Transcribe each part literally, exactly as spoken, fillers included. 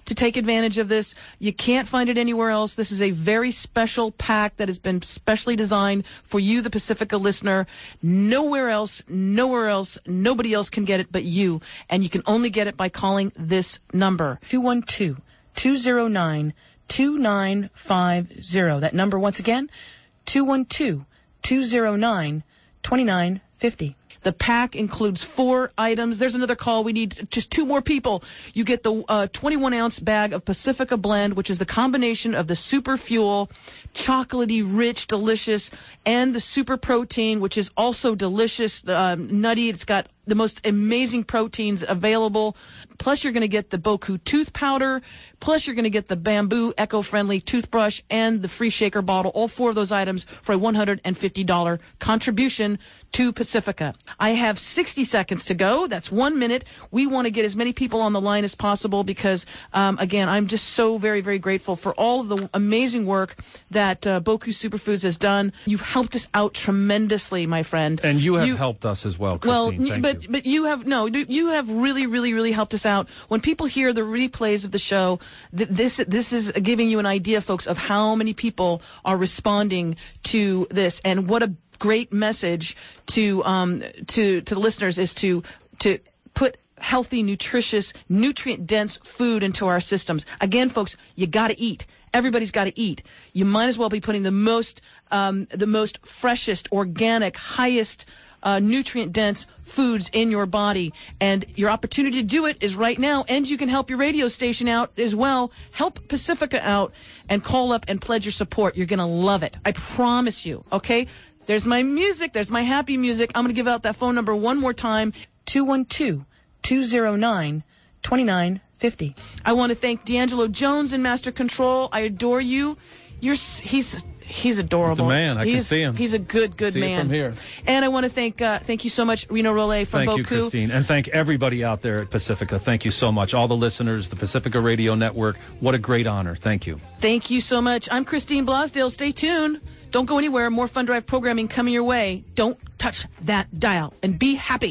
to take advantage of this. You can't find it anywhere else. This is a very special pack that has been specially designed for you, the Pacifica listener. Nowhere else, nowhere else, nobody else can get it but you. And you can only get it by calling this number, two one two, two zero nine, two nine five zero. That number once again, two one two, two zero nine, two nine five zero. The pack includes four items. There's another call. We need just two more people. You get the uh, twenty-one ounce bag of Pacifica Blend, which is the combination of the super fuel, chocolatey, rich, delicious, and the super protein, which is also delicious, uh, nutty. It's got the most amazing proteins available. Plus, you're going to get the Boku tooth powder. Plus, you're going to get the Bamboo eco-friendly toothbrush and the free shaker bottle. All four of those items for a one hundred fifty dollars contribution to Pacifica. I have sixty seconds to go. That's one minute. We want to get as many people on the line as possible because, um, again, I'm just so very, very grateful for all of the amazing work that uh, Boku Superfoods has done. You've helped us out tremendously, my friend. And you have you, helped us as well, Christine. Well, Thank but you. but you have no, you have really, really, really helped us out. When people hear the replays of the show, th- this this is giving you an idea, folks, of how many people are responding to this, and what a great message to um to to the listeners is to to put healthy, nutritious, nutrient-dense food into our systems. Again, folks, you got to eat. Everybody's got to eat. You might as well be putting the most um the most freshest, organic, highest Uh, nutrient-dense foods in your body, and your opportunity to do it is right now. And you can help your radio station out as well. Help Pacifica out and call up and pledge your support. You're going to love it. I promise you, okay? There's my music. There's my happy music. I'm going to give out that phone number one more time, two one two, two zero nine, two nine five zero. I want to thank D'Angelo Jones in Master Control. I adore you. You're he's He's adorable. He's the man. I he's, can see him. He's a good, good see man. It from here. And I want to thank uh, thank you so much, Reno Rollet from Thank Boku. you, Christine. And thank everybody out there at Pacifica. Thank you so much. All the listeners, the Pacifica Radio Network. What a great honor. Thank you. Thank you so much. I'm Christine Blosdale. Stay tuned. Don't go anywhere. More Fun Drive programming coming your way. Don't touch that dial. And be happy.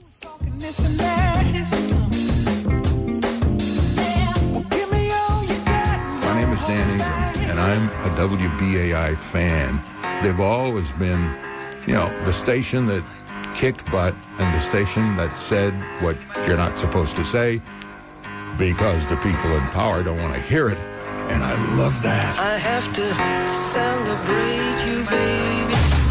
My name is Dan Ingram, and I'm a W B A I fan. They've always been, you know, the station that kicked butt and the station that said what you're not supposed to say because the people in power don't want to hear it, and I love that. I have to celebrate you, baby.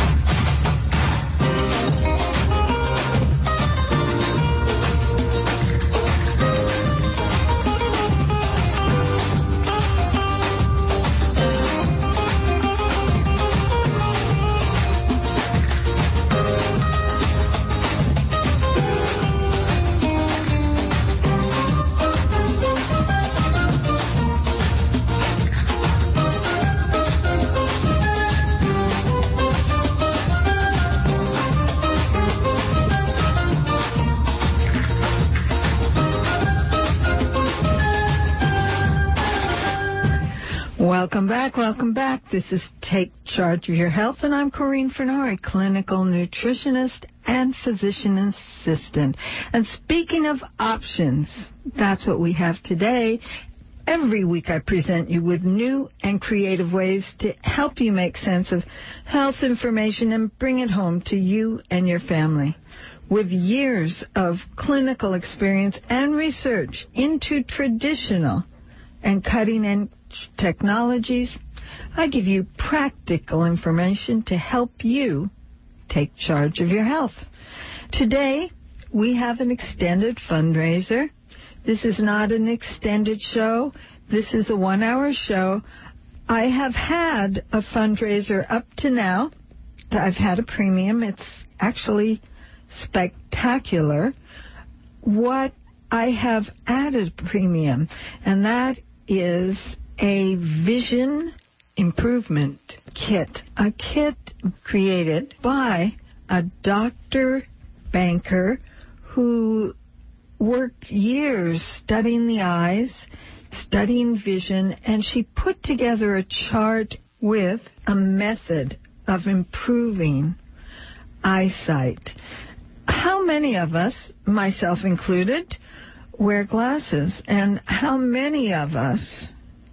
Welcome back, welcome back. This is Take Charge of Your Health, and I'm Corinne Fenori, clinical nutritionist and physician assistant. And speaking of options, that's what we have today. Every week I present you with new and creative ways to help you make sense of health information and bring it home to you and your family. With years of clinical experience and research into traditional and cutting-edge technologies, I give you practical information to help you take charge of your health. Today, we have an extended fundraiser. This is not an extended show. This is a one-hour show. I have had a fundraiser up to now. I've had a premium. It's actually spectacular. What I have added premium, and that is a vision improvement kit, a kit created by a Doctor Banker who worked years studying the eyes, studying vision, and she put together a chart with a method of improving eyesight. How many of us, myself included, wear glasses, and how many of us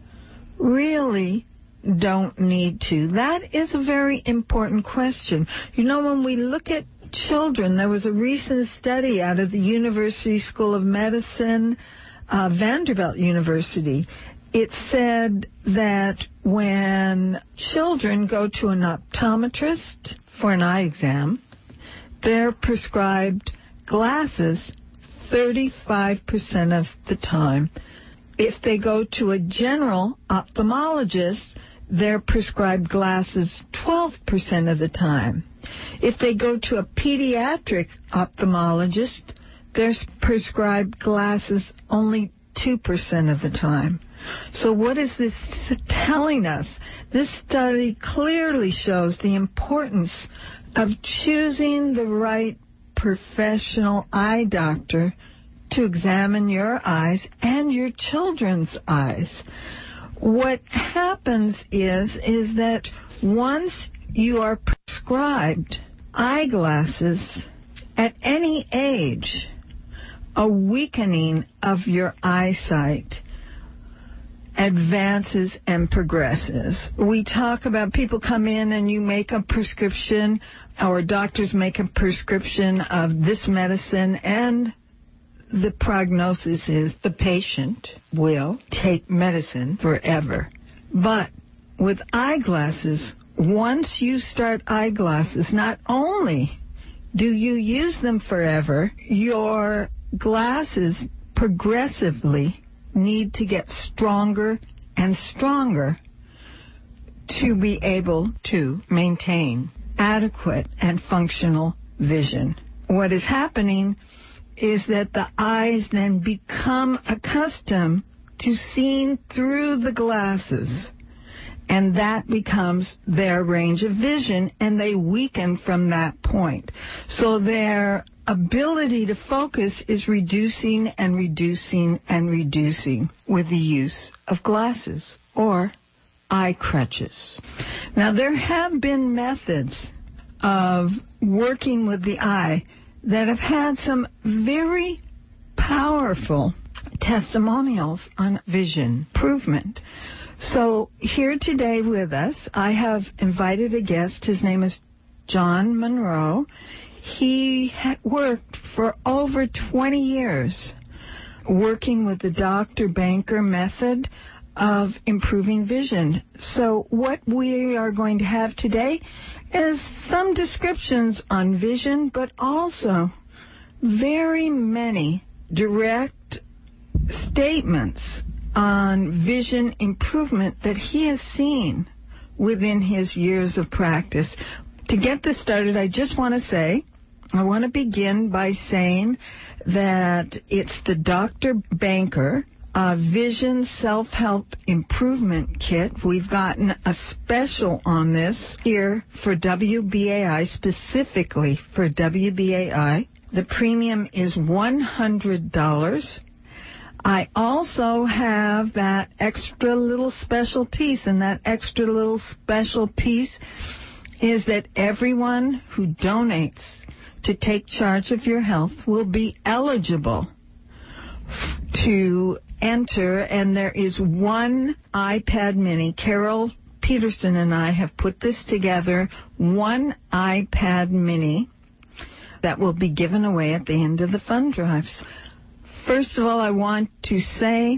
really don't need to? That is a very important question. You know, when we look at children, there was a recent study out of the University School of Medicine, uh, Vanderbilt University. It said that when children go to an optometrist for an eye exam, they're prescribed glasses thirty-five percent of the time. If they go to a general ophthalmologist, they're prescribed glasses twelve percent of the time. If they go to a pediatric ophthalmologist, they're prescribed glasses only two percent of the time. So what is this telling us? This study clearly shows the importance of choosing the right professional eye doctor to examine your eyes and your children's eyes. What happens is, is that once you are prescribed eyeglasses at any age, a weakening of your eyesight advances and progresses. We talk about people come in and you make a prescription, or doctors make a prescription of this medicine, and the prognosis is the patient will take medicine forever. But with eyeglasses, once you start eyeglasses, not only do you use them forever, your glasses progressively need to get stronger and stronger to be able to maintain adequate and functional vision. What is happening is that the eyes then become accustomed to seeing through the glasses, and that becomes their range of vision, and they weaken from that point. So their ability to focus is reducing and reducing and reducing with the use of glasses or eye crutches. Now, there have been methods of working with the eye that have had some very powerful testimonials on vision improvement. So here today with us, I have invited a guest. His name is John Monroe. He had worked for over twenty years working with the Doctor Banker method of improving vision. So what we are going to have today is some descriptions on vision, but also very many direct statements on vision improvement that he has seen within his years of practice. To get this started, I just want to say, I want to begin by saying that it's the Doctor Banker uh, Vision Self-Help Improvement Kit. We've gotten a special on this here for W B A I, specifically for W B A I. The premium is one hundred dollars. I also have that extra little special piece, and that extra little special piece is that everyone who donates to Take Charge of Your Health will be eligible f- to enter, and there is one iPad mini. Carol Peterson and I have put this together, one iPad mini that will be given away at the end of the fund drives. First of all, I want to say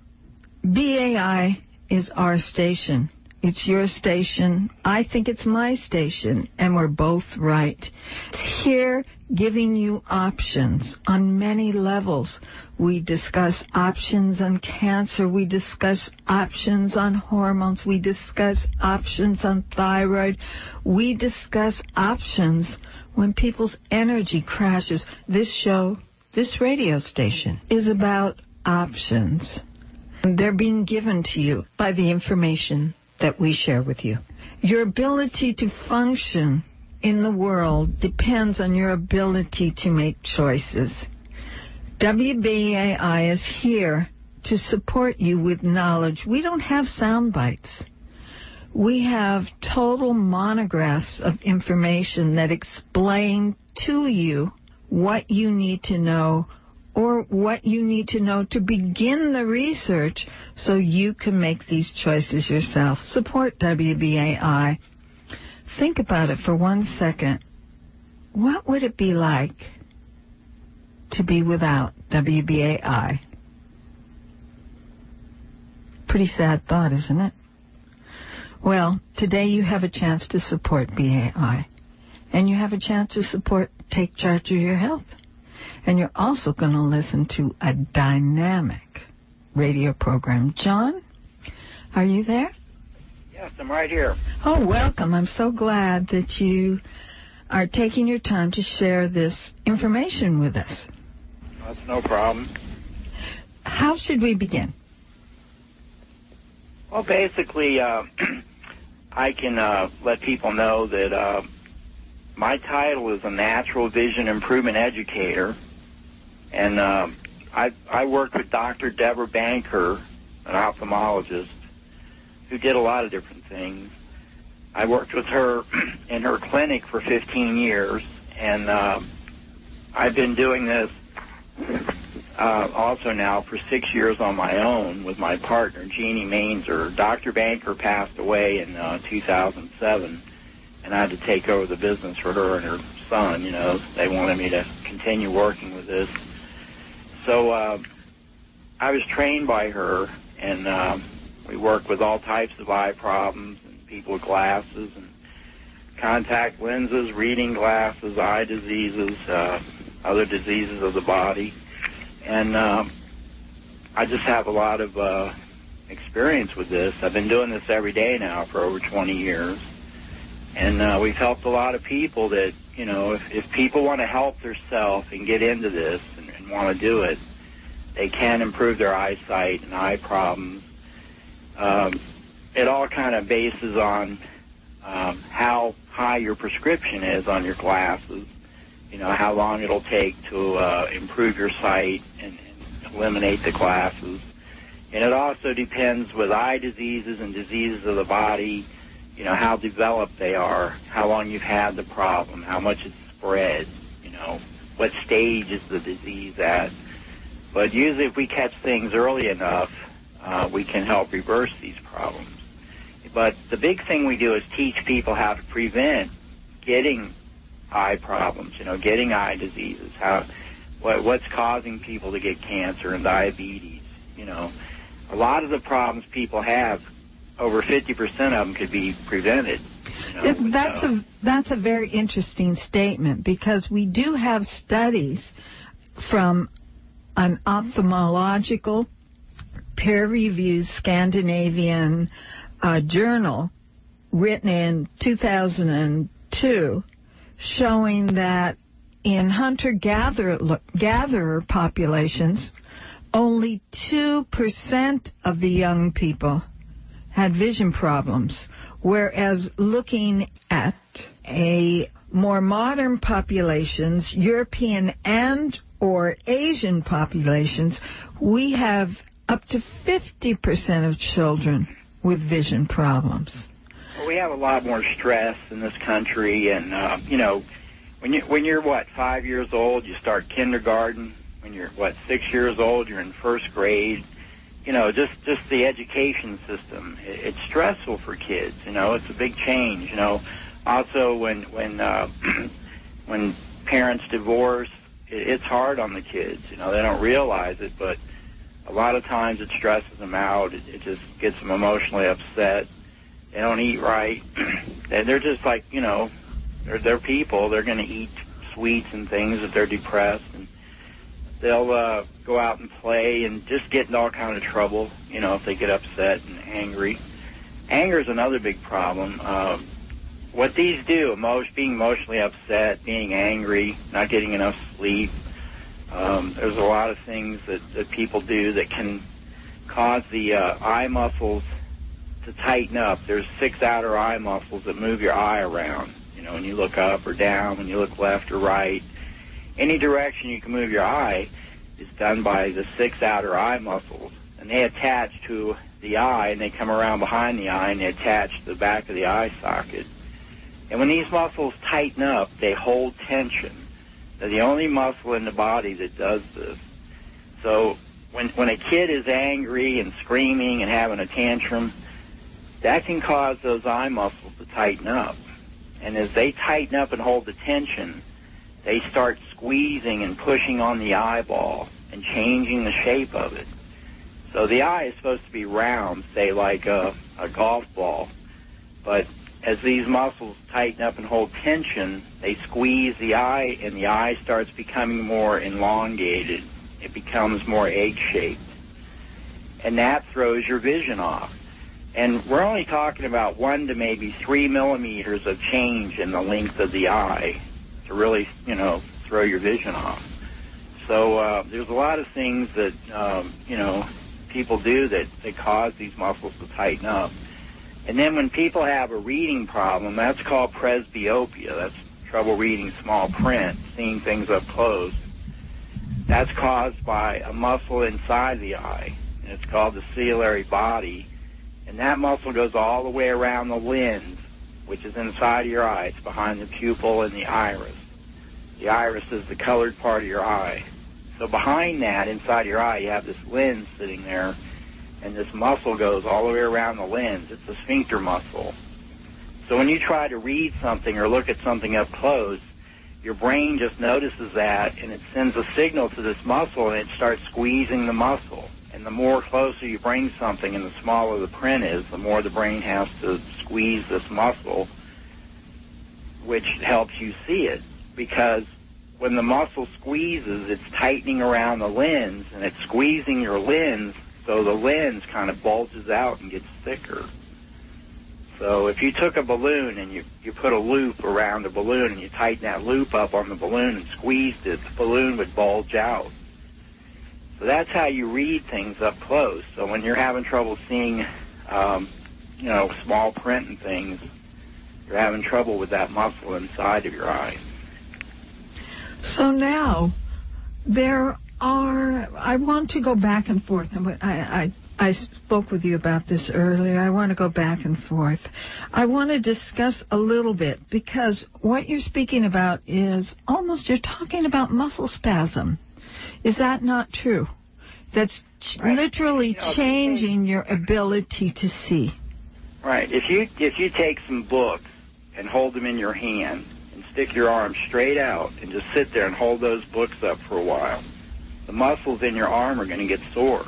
B A I is our station. It's your station. I think it's my station, and we're both right. It's here giving you options on many levels. We discuss options on cancer. We discuss options on hormones. We discuss options on thyroid. We discuss options when people's energy crashes. This show, this radio station, is about options. And they're being given to you by the information that we share with you. Your ability to function in the world depends on your ability to make choices. W B A I is here to support you with knowledge. We don't have sound bites. We have total monographs of information that explain to you what you need to know or what you need to know to begin the research so you can make these choices yourself. Support W B A I. Think about it for one second. What would it be like to be without W B A I? Pretty sad thought, isn't it? Well, today you have a chance to support B A I. And you have a chance to support Take Charge of Your Health. And you're also going to listen to a dynamic radio program. John, are you there? Yes, I'm right here. Oh, welcome. I'm so glad that you are taking your time to share this information with us. That's no problem. How should we begin? Well, basically, uh, I can uh, let people know that uh, my title is a Natural Vision Improvement Educator, and uh, I, I worked with Doctor Deborah Banker, an ophthalmologist, who did a lot of different things. I worked with her in her clinic for fifteen years, and uh, I've been doing this uh, also now for six years on my own with my partner, Jeannie Mainzer. Doctor Banker passed away in uh, two thousand seven, and I had to take over the business for her and her son. You know, they wanted me to continue working with this. So uh, I was trained by her, and uh, we work with all types of eye problems and people with glasses and contact lenses, reading glasses, eye diseases, uh, other diseases of the body. And um, I just have a lot of uh, experience with this. I've been doing this every day now for over twenty years. And uh, we've helped a lot of people that, you know, if, if people want to help themselves and get into this and, and want to do it, they can improve their eyesight and eye problems. Um, it all kind of bases on um, how high your prescription is on your glasses, you know, how long it'll take to uh, improve your sight and, and eliminate the glasses. And it also depends with eye diseases and diseases of the body, you know, how developed they are, how long you've had the problem, how much it's spread, you know, what stage is the disease at. But usually if we catch things early enough, uh, we can help reverse these problems. But the big thing we do is teach people how to prevent getting eye problems, you know, getting eye diseases, how, what, what's causing people to get cancer and diabetes, you know. A lot of the problems people have, over fifty percent of them could be prevented. You know, that's so. a that's a very interesting statement, because we do have studies from an ophthalmological peer-reviewed Scandinavian uh, journal written in two thousand two showing that in hunter-gatherer gatherer populations, only two percent of the young people had vision problems, whereas looking at a more modern populations, European and or Asian populations, we have up to fifty percent of children with vision problems. Well, we have a lot more stress in this country, and uh, you know, when you when you're what five years old, you start kindergarten. When you're what six years old, you're in first grade. You know, just, just the education system, it, it's stressful for kids. You know, it's a big change. You know, also when when uh, when parents divorce, it, it's hard on the kids. You know, they don't realize it, but a lot of times it stresses them out. It, it just gets them emotionally upset. They don't eat right. And they're just like, you know, they're they're people. They're going to eat sweets and things if they're depressed, and they'll uh, go out and play and just get in all kind of trouble, you know, if they get upset and angry. Anger is another big problem. Uh, what these do, emo- being emotionally upset, being angry, not getting enough sleep, um, there's a lot of things that, that people do that can cause the uh, eye muscles to tighten up. There's six outer eye muscles that move your eye around, you know, when you look up or down, when you look left or right. Any direction you can move your eye is done by the six outer eye muscles, and they attach to the eye, and they come around behind the eye, and they attach to the back of the eye socket. And when these muscles tighten up, they hold tension. They're the only muscle in the body that does this. So when when a kid is angry and screaming and having a tantrum, that can cause those eye muscles to tighten up. And as they tighten up and hold the tension, they start squeezing and pushing on the eyeball and changing the shape of it. So the eye is supposed to be round, say like a, a golf ball. But as these muscles tighten up and hold tension, they squeeze the eye, and the eye starts becoming more elongated. It becomes more egg-shaped. And that throws your vision off. And we're only talking about one to maybe three millimeters of change in the length of the eye to really, you know, throw your vision off. So uh, there's a lot of things that, um, you know, people do that, that cause these muscles to tighten up. And then when people have a reading problem, that's called presbyopia. That's trouble reading small print, seeing things up close. That's caused by a muscle inside the eye, and it's called the ciliary body. And that muscle goes all the way around the lens, which is inside of your eye. It's behind the pupil and the iris. The iris is the colored part of your eye. So behind that, inside your eye, you have this lens sitting there, and this muscle goes all the way around the lens. It's a sphincter muscle. So when you try to read something or look at something up close, your brain just notices that, and it sends a signal to this muscle, and it starts squeezing the muscle. And the more closer you bring something and the smaller the print is, the more the brain has to squeeze this muscle, which helps you see it. Because when the muscle squeezes, it's tightening around the lens, and it's squeezing your lens, so the lens kind of bulges out and gets thicker. So if you took a balloon and you, you put a loop around a balloon and you tighten that loop up on the balloon and squeezed it, the balloon would bulge out. So that's how you read things up close. So when you're having trouble seeing, um, you know, small print and things, you're having trouble with that muscle inside of your eye. So now, there are, I want to go back and forth. I, I, I spoke with you about this earlier. I want to go back and forth. I want to discuss a little bit, because what you're speaking about is almost, you're talking about muscle spasm. Is that not true? That's ch- right. literally you know, changing your ability to see. Right. If you if you take some books and hold them in your hand and stick your arm straight out and just sit there and hold those books up for a while, the muscles in your arm are going to get sore.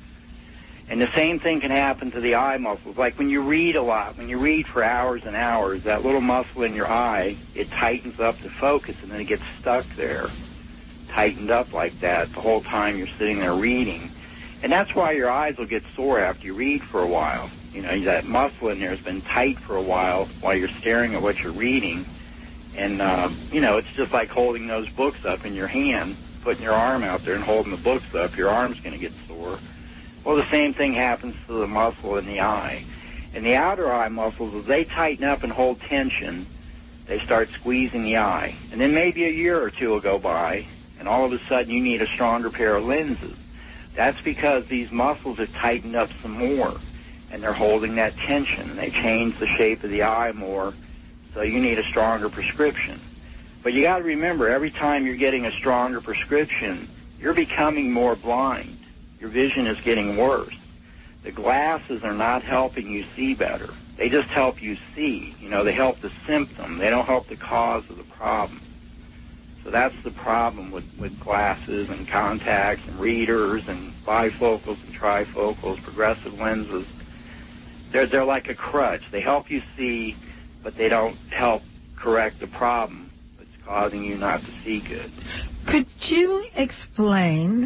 And the same thing can happen to the eye muscles. Like when you read a lot, when you read for hours and hours, that little muscle in your eye, it tightens up to focus, and then it gets stuck there, tightened up like that the whole time you're sitting there reading. And that's why your eyes will get sore after you read for a while. You know, that muscle in there has been tight for a while while you're staring at what you're reading. And, uh, you know, it's just like holding those books up in your hand, putting your arm out there and holding the books up. Your arm's going to get sore. Well, the same thing happens to the muscle in the eye. And the outer eye muscles, as they tighten up and hold tension, they start squeezing the eye. And then maybe a year or two will go by, and all of a sudden you need a stronger pair of lenses. That's because these muscles have tightened up some more, and they're holding that tension. They change the shape of the eye more, so you need a stronger prescription. But you got to remember, every time you're getting a stronger prescription, you're becoming more blind. Your vision is getting worse. The glasses are not helping you see better. They just help you see. You know, they help the symptom. They don't help the cause of the problem. So that's the problem with, with glasses and contacts and readers and bifocals and trifocals, progressive lenses. They're, they're like a crutch. They help you see, but they don't help correct the problem that's causing you not to see good. Could you explain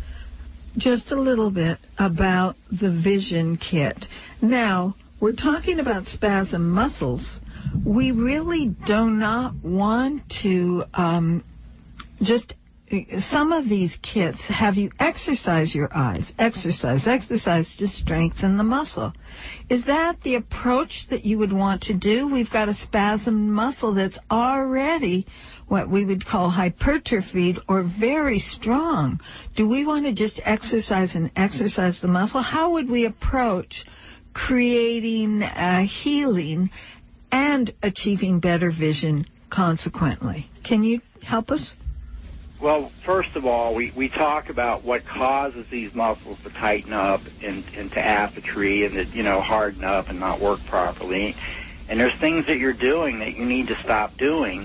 just a little bit about the Vision Kit? Now, we're talking about spasm muscles. We really do not want to um, just, some of these kits have you exercise your eyes, exercise, exercise to strengthen the muscle. Is that the approach that you would want to do? We've got a spasm muscle that's already what we would call hypertrophied or very strong. Do we want to just exercise and exercise the muscle? How would we approach creating uh, healing and achieving better vision consequently? Can you help us? Well, first of all, we, we talk about what causes these muscles to tighten up and, and to atrophy and to, you know, harden up and not work properly. And there's things that you're doing that you need to stop doing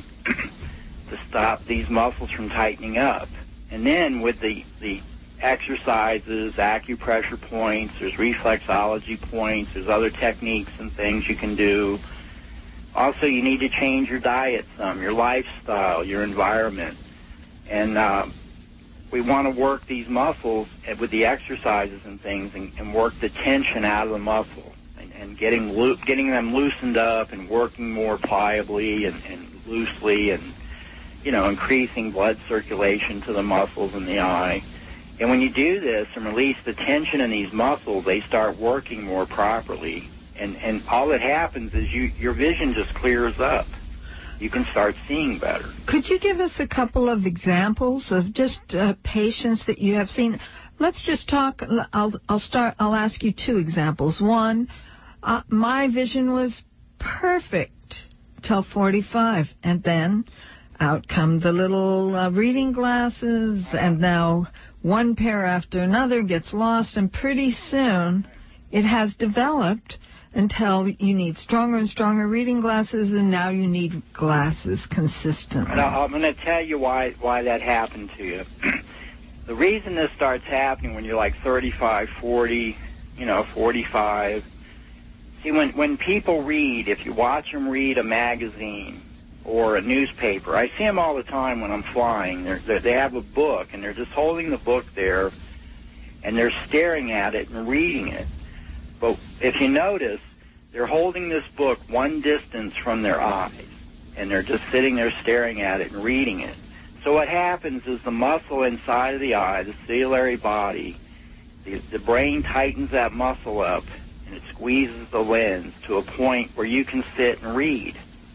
to stop these muscles from tightening up. And then with the, the exercises, acupressure points, there's reflexology points, there's other techniques and things you can do. Also, you need to change your diet some, your lifestyle, your environment. And uh, we want to work these muscles with the exercises and things and, and work the tension out of the muscle and, and getting loo- getting them loosened up and working more pliably and, and loosely and, you know, increasing blood circulation to the muscles in the eye. And when you do this and release the tension in these muscles, they start working more properly. And, and all that happens is you, your vision just clears up. You can start seeing better. Could you give us a couple of examples of just uh, patients that you have seen? Let's just talk. I'll, I'll start. I'll ask you two examples. One, uh, my vision was perfect till forty-five, and then out come the little uh, reading glasses, and now one pair after another gets lost, and pretty soon it has developed until you need stronger and stronger reading glasses, and now you need glasses consistently. And I'm going to tell you why why that happened to you. The reason this starts happening when you're like thirty-five, forty, you know, forty-five. See, when, when people read, if you watch them read a magazine or a newspaper, I see them all the time when I'm flying. They're, they're, they have a book, and they're just holding the book there, and they're staring at it and reading it. But if you notice, they're holding this book one distance from their eyes, and they're just sitting there staring at it and reading it. So what happens is the muscle inside of the eye, the ciliary body, the, the brain tightens that muscle up, and it squeezes the lens to a point where you can sit and read.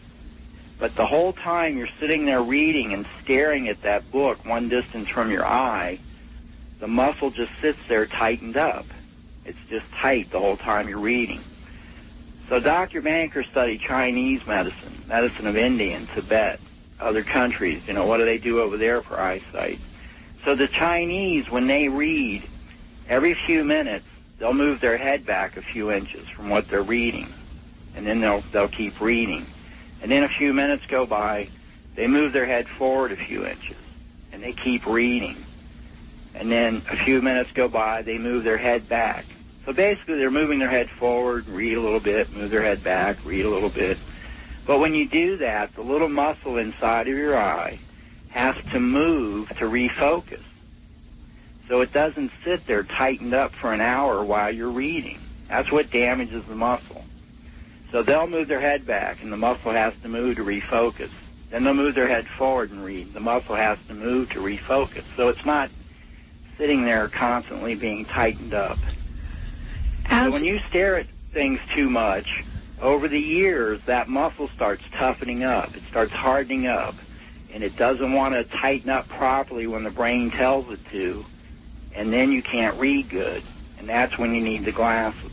But the whole time you're sitting there reading and staring at that book one distance from your eye, the muscle just sits there tightened up. It's just tight the whole time you're reading. So Doctor Banker studied Chinese medicine, medicine of India and Tibet, other countries. You know, what do they do over there for eyesight? So the Chinese, when they read, every few minutes, they'll move their head back a few inches from what they're reading. And then they'll, they'll keep reading. And then a few minutes go by, they move their head forward a few inches. And they keep reading. And then a few minutes go by, they move their head back. So basically they're moving their head forward, read a little bit, move their head back, read a little bit. But when you do that, the little muscle inside of your eye has to move to refocus. So it doesn't sit there tightened up for an hour while you're reading. That's what damages the muscle. So they'll move their head back, and the muscle has to move to refocus. Then they'll move their head forward and read. The muscle has to move to refocus. So it's not sitting there constantly being tightened up. So when you stare at things too much, over the years, that muscle starts toughening up. It starts hardening up, and it doesn't want to tighten up properly when the brain tells it to, and then you can't read good, and that's when you need the glasses.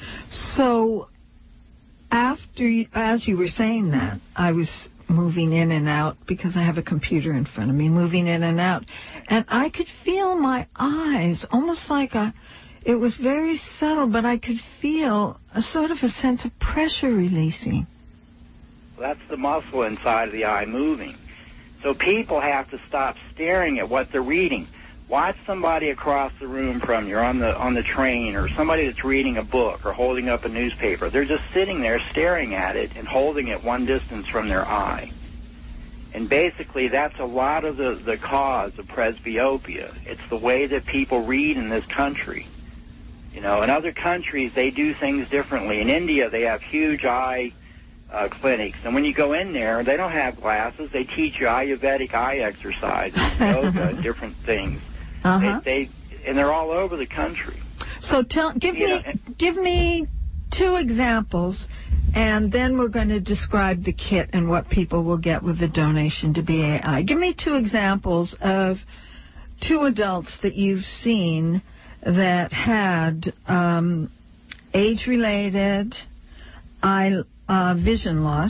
So after, you, as you were saying that, I was moving in and out because I have a computer in front of me, moving in and out, and I could feel my eyes almost like a, it was very subtle, but I could feel a sort of a sense of pressure releasing. Well, that's the muscle inside of the eye moving. So people have to stop staring at what they're reading. Watch somebody across the room from you, or on the on the train, or somebody that's reading a book or holding up a newspaper. They're just sitting there staring at it and holding it one distance from their eye. And basically, that's a lot of the, the cause of presbyopia. It's the way that people read in this country. You know, in other countries, they do things differently. In India, they have huge eye uh, clinics. And when you go in there, they don't have glasses. They teach you Ayurvedic eye exercises, yoga, different things. Uh-huh. They, they and they're all over the country. So tell, give you me, know, give me two examples, and then we're going to describe the kit and what people will get with the donation to B A I. Give me two examples of two adults that you've seen that had um, age-related eye uh, vision loss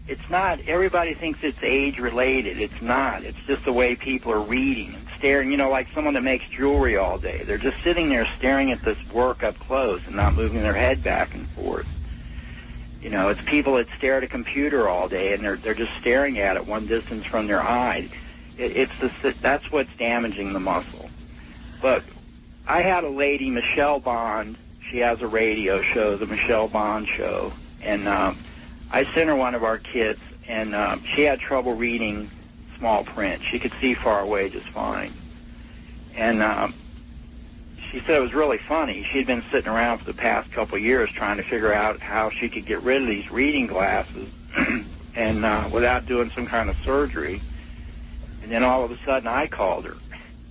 it's not, everybody thinks it's age-related. It's not. It's just the way people are reading and staring, you know, like someone that makes jewelry all day. They're just sitting there staring at this work up close and not moving their head back and forth. You know, it's people that stare at a computer all day, and they're they're just staring at it one distance from their eye. It, it's the, that's what's damaging the muscle. But I had a lady, Michelle Bond. She has a radio show, the Michelle Bond Show, and um, I sent her one of our kits, and uh, she had trouble reading small print. She could see far away just fine. And um, she said it was really funny. She'd been sitting around for the past couple of years trying to figure out how she could get rid of these reading glasses and uh, without doing some kind of surgery. And then all of a sudden I called her.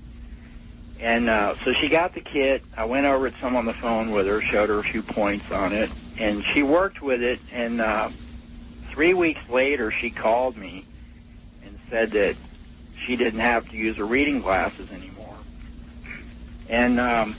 And uh, so she got the kit. I went over at some on the phone with her, showed her a few points on it, and she worked with it. And uh, three weeks later, she called me and said that she didn't have to use her reading glasses anymore. And um,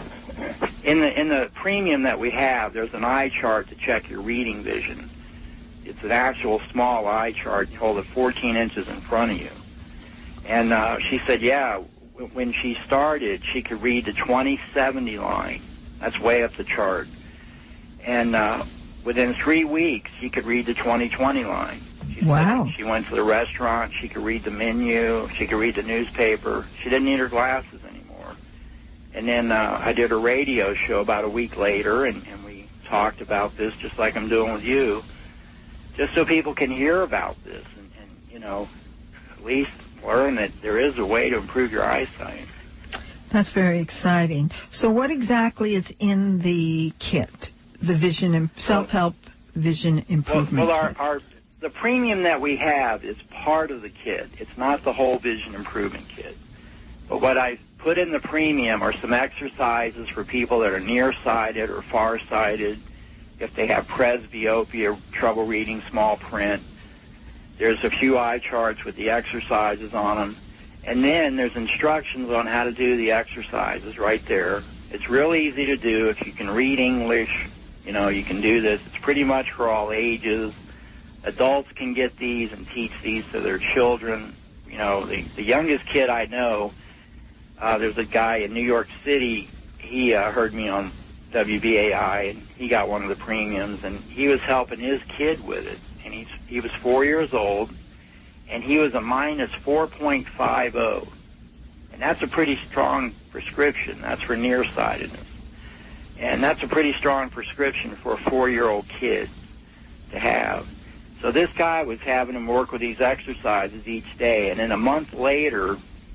in the in the premium that we have, there's an eye chart to check your reading vision. It's an actual small eye chart. You hold it fourteen inches in front of you. And uh, she said, yeah, w- when she started, she could read the twenty seventy line. That's way up the chart. And uh, within three weeks, she could read the twenty twenty line. She Wow. said she went to the restaurant. She could read the menu. She could read the newspaper. She didn't need her glasses anymore. And then uh, I did a radio show about a week later, and, and we talked about this just like I'm doing with you, just so people can hear about this and, and you know, at least learn that there is a way to improve your eyesight. That's very exciting. So what exactly is in the kit, the vision and self-help vision improvement well, well our, kit? our the premium that we have is part of the kit. It's not the whole vision improvement kit. But what I put in the premium are some exercises for people that are nearsighted or farsighted, if they have presbyopia, trouble reading small print. There's a few eye charts with the exercises on them. And then there's instructions on how to do the exercises right there. It's real easy to do. If you can read English, you know, you can do this. It's pretty much for all ages. Adults can get these and teach these to their children. You know, the, the youngest kid I know, uh, there's a guy in New York City. He uh, heard me on W B A I, and he got one of the premiums, and he was helping his kid with it. And he's, he was four years old, and he was a minus four point five oh. And that's a pretty strong prescription. That's for nearsightedness. And that's a pretty strong prescription for a four-year-old kid to have. So this guy was having him work with these exercises each day, and then a month later,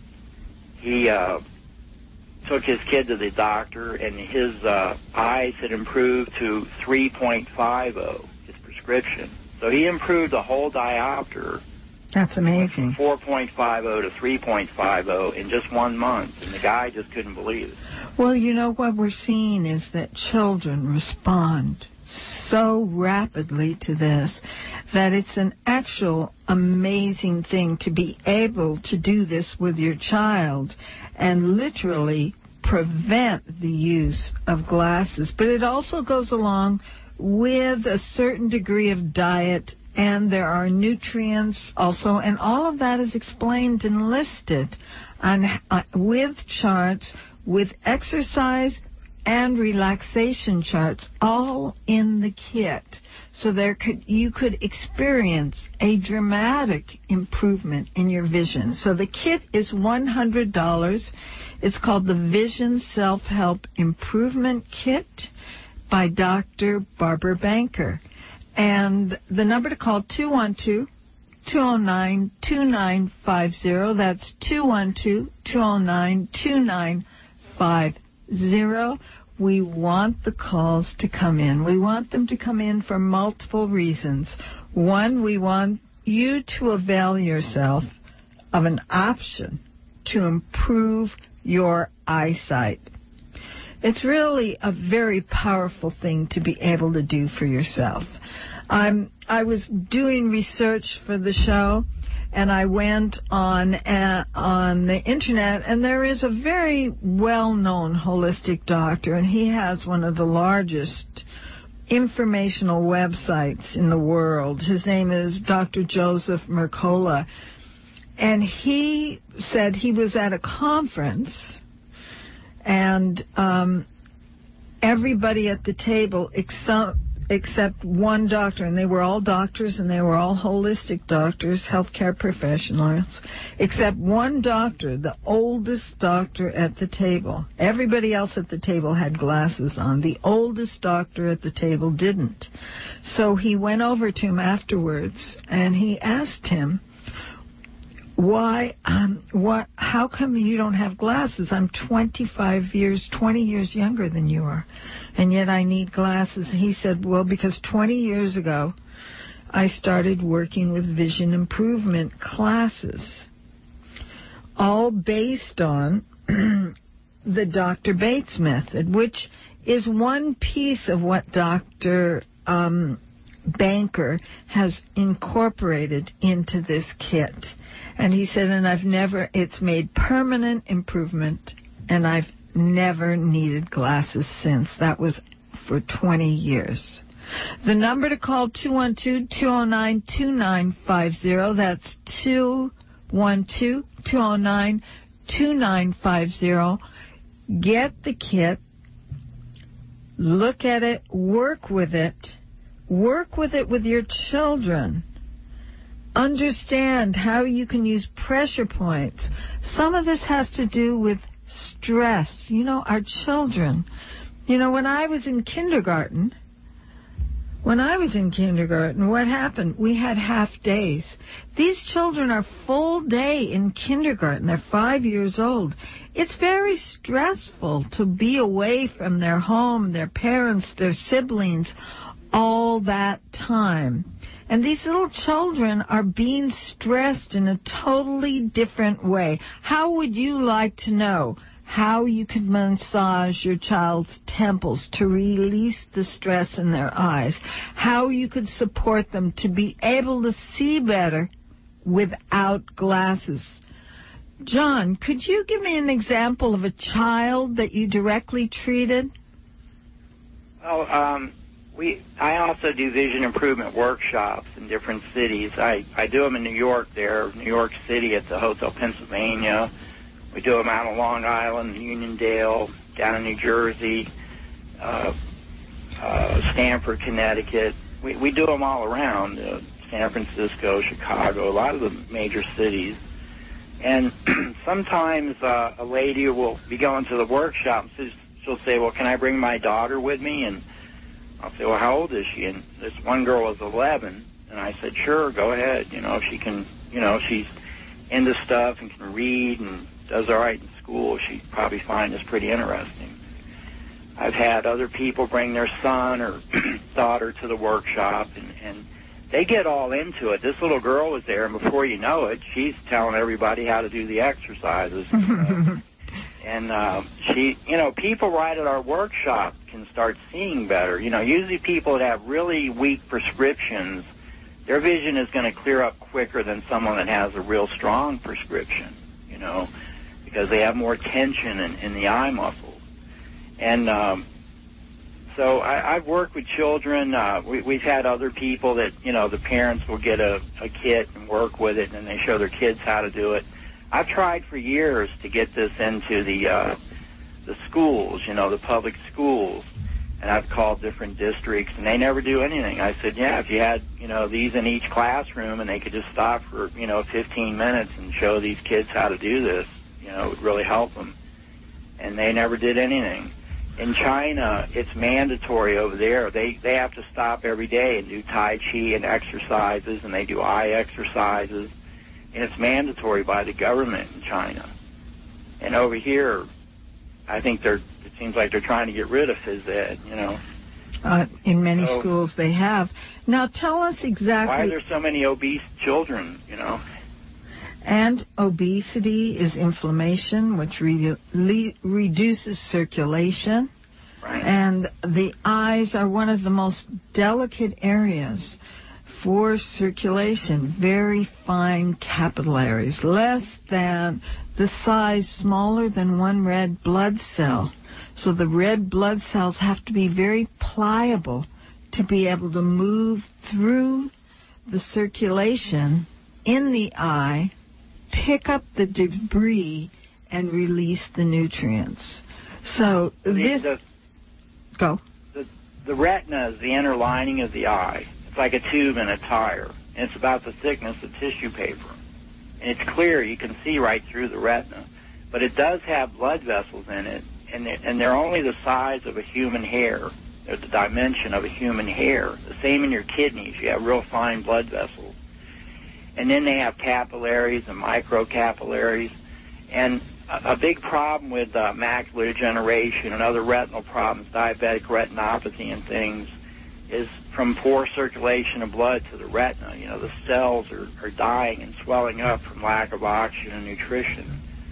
he uh, took his kid to the doctor, and his uh, eyes had improved to three point five oh, his prescription. So he improved a whole diopter. That's amazing. four point five oh to three point five oh in just one month, and the guy just couldn't believe it. Well, you know, what we're seeing is that children respond so rapidly to this that it's an actual amazing thing to be able to do this with your child and literally prevent the use of glasses. But it also goes along with a certain degree of diet, and there are nutrients also, and all of that is explained and listed on, uh, with charts, with exercise and relaxation charts, all in the kit. So there could you could experience a dramatic improvement in your vision. So the kit is one hundred dollars. It's called the Vision Self-Help Improvement Kit by Doctor Barbara Banker. And the number to call, two one two, two oh nine, two nine five oh. That's two one two, two oh nine, two nine five oh. We want the calls to come in. We want them to come in for multiple reasons. One, we want you to avail yourself of an option to improve your eyesight. It's really a very powerful thing to be able to do for yourself. I'm, I was doing research for the show, and I went on uh, on the internet, and there is a very well-known holistic doctor, and he has one of the largest informational websites in the world. His name is Doctor Joseph Mercola. And he said he was at a conference, and um, everybody at the table except, except one doctor, and they were all doctors, and they were all holistic doctors, healthcare professionals, except one doctor, the oldest doctor at the table. Everybody else at the table had glasses on. The oldest doctor at the table didn't. So he went over to him afterwards, and he asked him, Why, um, what, how come you don't have glasses? I'm twenty-five years, twenty years younger than you are, and yet I need glasses. He said, well, because twenty years ago, I started working with vision improvement classes, all based on the Doctor Bates method, which is one piece of what Doctor Um, Banker has incorporated into this kit. And he said, and I've never, it's made permanent improvement, and I've never needed glasses since. That was for twenty years. The number to call, two one two, two oh nine, two nine five oh. That's two one two, two oh nine, two nine five oh. Get the kit, look at it, work with it. Work with it with your children. Understand how you can use pressure points. Some of this has to do with stress. You know, our children. You know, when I was in kindergarten, when I was in kindergarten, what happened? We had half days. These children are full day in kindergarten. They're five years old. It's very stressful to be away from their home, their parents, their siblings, all that time. And these little children are being stressed in a totally different way. How would you like to know how you could massage your child's temples to release the stress in their eyes? How you could support them to be able to see better without glasses? John, could you give me an example of a child that you directly treated? Well, um... We, I also do vision improvement workshops in different cities. I, I do them in New York there, New York City at the Hotel Pennsylvania. We do them out on Long Island, Uniondale, down in New Jersey, uh, uh, Stamford, Connecticut. We, we do them all around, uh, San Francisco, Chicago, a lot of the major cities. And sometimes uh, a lady will be going to the workshop, and she'll say, well, can I bring my daughter with me? And I'll say, well, how old is she? And this one girl was eleven, and I said, sure, go ahead. You know, if she can, you know, she's into stuff and can read and does all right in school, she'd probably find this pretty interesting. I've had other people bring their son or daughter to the workshop, and, and they get all into it. This little girl was there, and before you know it, she's telling everybody how to do the exercises. You know? And uh, she, you know, people right at our workshop can start seeing better. You know, usually people that have really weak prescriptions, their vision is going to clear up quicker than someone that has a real strong prescription, you know, because they have more tension in, in the eye muscles. And um, so I, I've worked with children. Uh, we, we've had other people that, you know, the parents will get a, a kit and work with it, and they show their kids how to do it. I've tried for years to get this into the uh, the schools, you know, the public schools, and I've called different districts, and they never do anything. I said, yeah, if you had, you know, these in each classroom, and they could just stop for, you know, fifteen minutes and show these kids how to do this, you know, it would really help them. And they never did anything. In China, it's mandatory over there. They they have to stop every day and do Tai Chi and exercises, and they do eye exercises. And it's mandatory by the government in China. And over here, I think they're, it seems like they're trying to get rid of phys ed, you know. Uh, in many so, schools they have. Now tell us exactly... Why are there so many obese children, you know? And obesity is inflammation, which re- le- reduces circulation. Right. And the eyes are one of the most delicate areas for circulation. Very fine capillaries, less than the size, smaller than one red blood cell. So the red blood cells have to be very pliable to be able to move through the circulation in the eye, pick up the debris, and release the nutrients. So this... The, go. The, the retina is the inner lining of the eye. It's like a tube in a tire, and it's about the thickness of tissue paper. And it's clear, you can see right through the retina. But it does have blood vessels in it, and they're, and they're only the size of a human hair. They're the dimension of a human hair. The same in your kidneys. You have real fine blood vessels. And then they have capillaries and microcapillaries. And a, a big problem with uh, macular degeneration and other retinal problems, diabetic retinopathy and things, is from poor circulation of blood to the retina. You know, the cells are, are dying and swelling up from lack of oxygen and nutrition.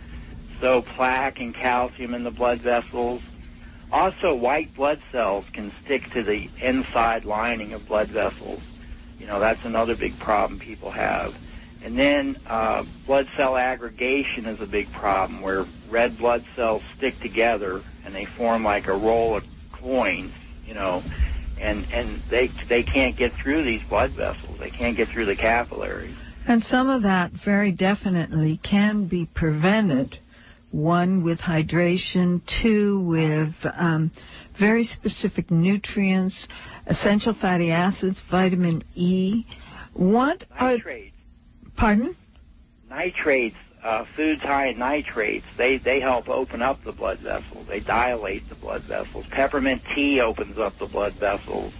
So plaque and calcium in the blood vessels. Also, white blood cells can stick to the inside lining of blood vessels. You know, that's another big problem people have. And then uh, blood cell aggregation is a big problem, where red blood cells stick together and they form like a roll of coins, you know, and, and they, they can't get through these blood vessels. They can't get through the capillaries. And some of that very definitely can be prevented. One, with hydration. Two, with um, very specific nutrients, essential fatty acids, vitamin E. What Nitrates. are... Pardon? Nitrates, uh, foods-high in nitrates, they, they help open up the blood vessels. They dilate the blood vessels. Peppermint tea opens up the blood vessels.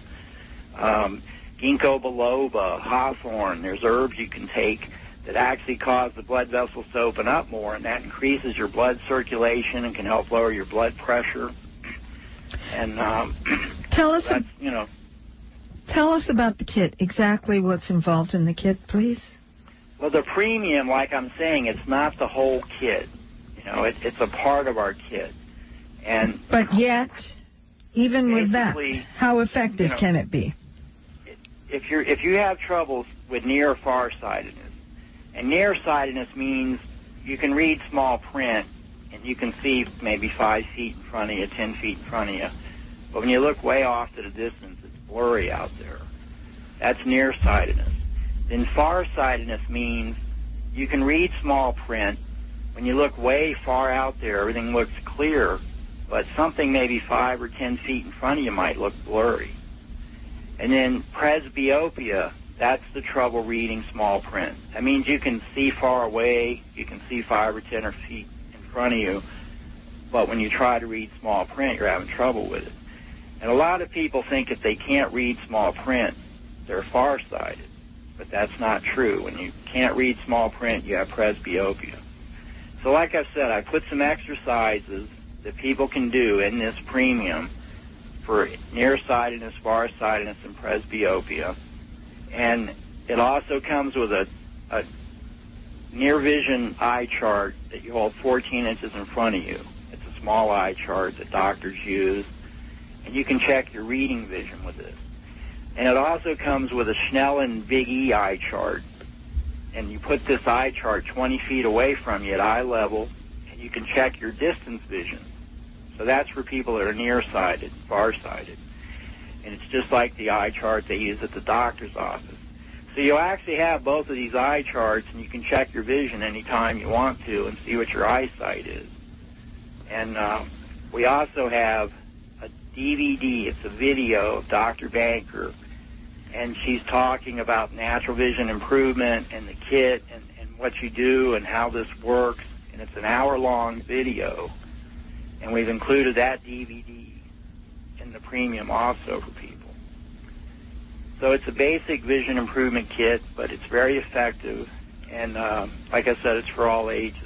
Um, ginkgo biloba, hawthorn, there's herbs you can take that actually cause the blood vessels to open up more, and that increases your blood circulation and can help lower your blood pressure. And um, tell us, that's, you know, tell us about the kit. Exactly what's involved in the kit, please. Well, the premium, like I'm saying, it's not the whole kit. You know, it, it's a part of our kit. And but yet, even with that, how effective you know, can it be? If you're if you have troubles with near or farsightedness, and nearsightedness means you can read small print and you can see maybe five feet in front of you, ten feet in front of you. But when you look way off to the distance, it's blurry out there. That's nearsightedness. Then farsightedness means you can read small print. When you look way far out there, everything looks clear, but something maybe five or ten feet in front of you might look blurry. And then presbyopia, that's the trouble reading small print. That means you can see far away, you can see five or ten or feet in front of you, but when you try to read small print, you're having trouble with it. And a lot of people think if they can't read small print, they're farsighted. But that's not true. When you can't read small print, you have presbyopia. So like I said, I put some exercises that people can do in this premium for nearsightedness, farsightedness, and presbyopia. And it also comes with a, a near vision eye chart that you hold fourteen inches in front of you. It's a small eye chart that doctors use, and you can check your reading vision with this. And it also comes with a Snellen Big E eye chart, and you put this eye chart twenty feet away from you at eye level, and you can check your distance vision. So that's for people that are nearsighted, farsighted. And it's just like the eye chart they use at the doctor's office. So you'll actually have both of these eye charts, and you can check your vision anytime you want to and see what your eyesight is. And uh, we also have a D V D. It's a video of Doctor Banker, and she's talking about natural vision improvement and the kit and, and what you do and how this works. And it's an hour-long video, and we've included that D V D in the premium also for people. So it's a basic vision improvement kit, but it's very effective, and uh, like I said, it's for all ages.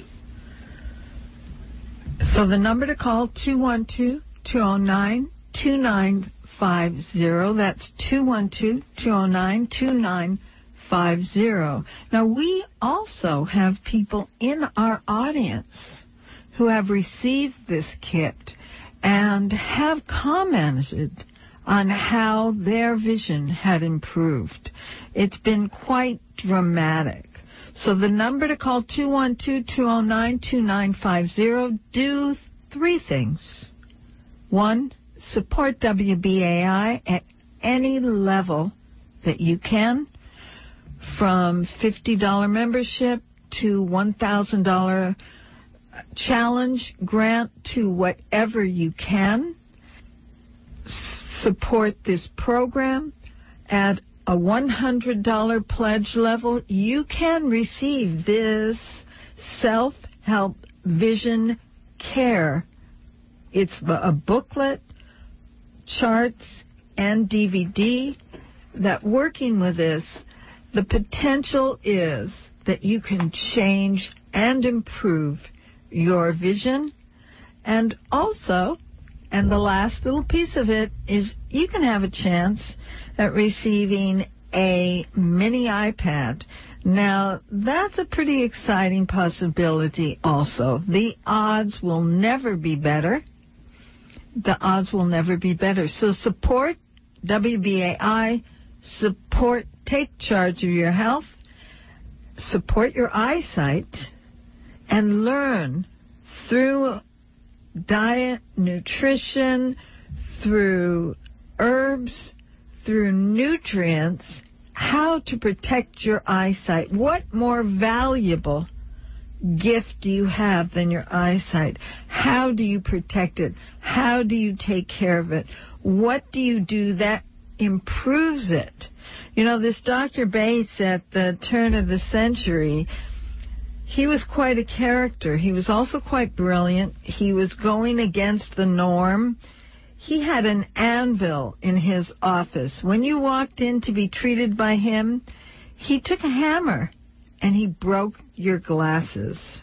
So the number to call, two one two, two oh nine, two nine five zero. That's two one two, two oh nine, two nine five zero. Now, we also have people in our audience who have received this kit and have commented on how their vision had improved. It's been quite dramatic. So the number to call, two one two, two oh nine, two nine five zero. Do th- three things. One, support W B A I any level that you can, from fifty dollars membership to one thousand dollars challenge grant, to whatever you can. Support this program. At a one hundred dollars pledge level, you can receive this self-help vision care. It's a booklet, charts, and D V D that, working with this, the potential is that you can change and improve your vision. And also, and the last little piece of it is, you can have a chance at receiving a mini iPad. Now, that's a pretty exciting possibility also. The odds will never be better. The odds will never be better. So support W B A I, support Take Charge of Your Health, support your eyesight, and learn through diet, nutrition, through herbs, through nutrients, how to protect your eyesight. What more valuable gift do you have than your eyesight? How do you protect it? How do you take care of it? What do you do that improves it? You know, this Doctor Bates at the turn of the century, he was quite a character. He was also quite brilliant. He was going against the norm. He had an anvil in his office. When you walked in to be treated by him, he took a hammer and he broke your glasses.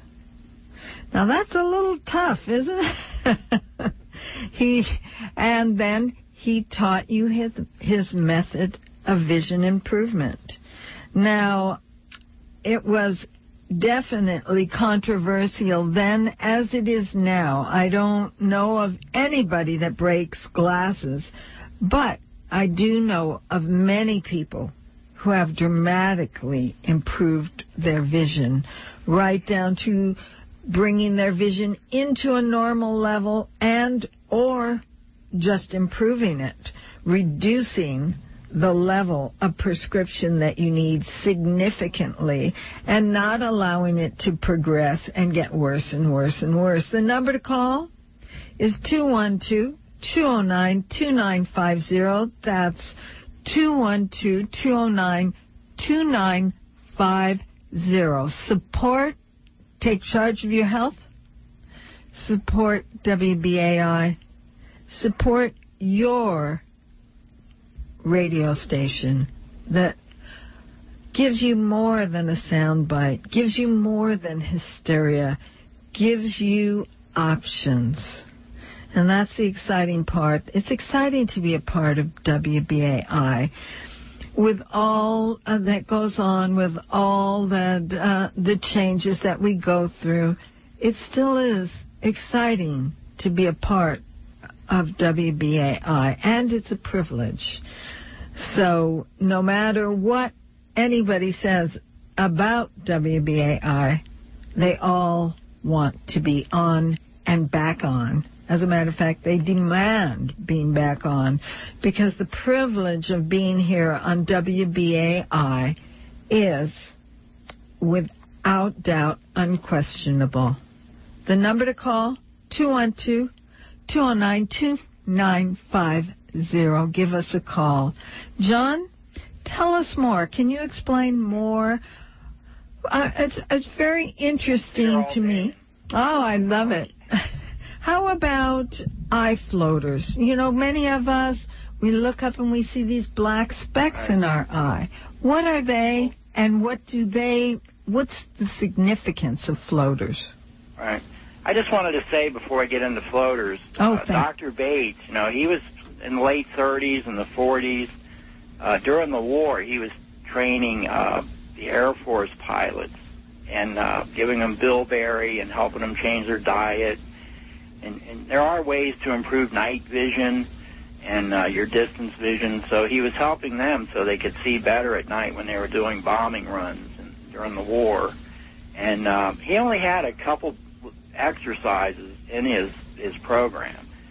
Now that's a little tough, isn't it? he, and then he taught you his, his method of vision improvement. Now, it was definitely controversial then as it is now. I don't know of anybody that breaks glasses, but I do know of many people who have dramatically improved their vision, right down to bringing their vision into a normal level and or just improving it, reducing the level of prescription that you need significantly and not allowing it to progress and get worse and worse and worse. The number to call is two one two, two oh nine, two nine five zero. That's two one two, two oh nine, two nine five zero. Support Take Charge of Your Health. Support W B A I. Support your radio station that gives you more than a soundbite, gives you more than hysteria, gives you options. And that's the exciting part. It's exciting to be a part of W B A I. With all uh, that goes on, with all that uh, the changes that we go through, it still is exciting to be a part of W B A I, and it's a privilege. So no matter what anybody says about W B A I, they all want to be on and back on. As a matter of fact, they demand being back on, because the privilege of being here on W B A I is, without doubt, unquestionable. The number to call, two one two, two oh nine, two nine five zero. Give us a call. John, tell us more. Can you explain more? Uh, it's, it's very interesting to me. Oh, I love it. How about eye floaters? You know, many of us, we look up and we see these black specks in our eye. What are they, and what do they, what's the significance of floaters? Right. I just wanted to say before I get into floaters, oh, uh, Doctor Bates, you know, he was in the late thirties and the forties. Uh, during the war, he was training uh, the Air Force pilots and uh, giving them bilberry and helping them change their diet. And, and there are ways to improve night vision and uh, your distance vision. So he was helping them so they could see better at night when they were doing bombing runs and during the war. And uh, he only had a couple exercises in his, his program.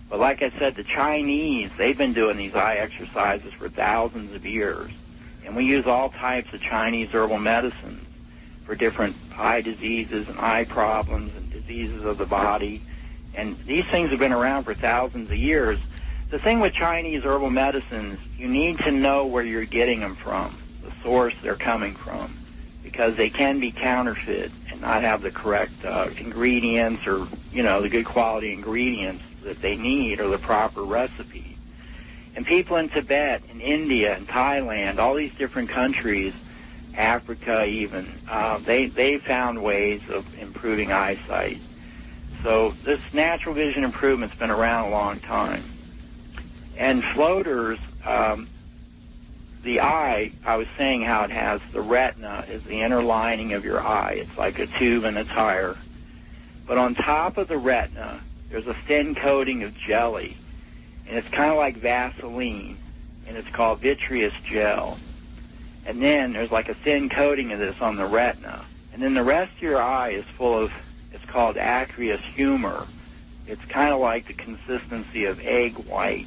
But like I said, the Chinese, they've been doing these eye exercises for thousands of years. And we use all types of Chinese herbal medicines for different eye diseases and eye problems and diseases of the body. And these things have been around for thousands of years. The thing with Chinese herbal medicines, you need to know where you're getting them from, the source they're coming from, because they can be counterfeit and not have the correct uh, ingredients or, you know, the good quality ingredients that they need or the proper recipe. And people in Tibet, in India, and Thailand, all these different countries, Africa even, uh, they, they found ways of improving eyesight. So this natural vision improvement's been around a long time. And floaters, um, the eye, I was saying how it has the retina is the inner lining of your eye. It's like a tube and a tire. But on top of the retina, there's a thin coating of jelly. And it's kind of like Vaseline, and it's called vitreous gel. And then there's like a thin coating of this on the retina. And then the rest of your eye is full of, it's called aqueous humor. It's kind of like the consistency of egg white.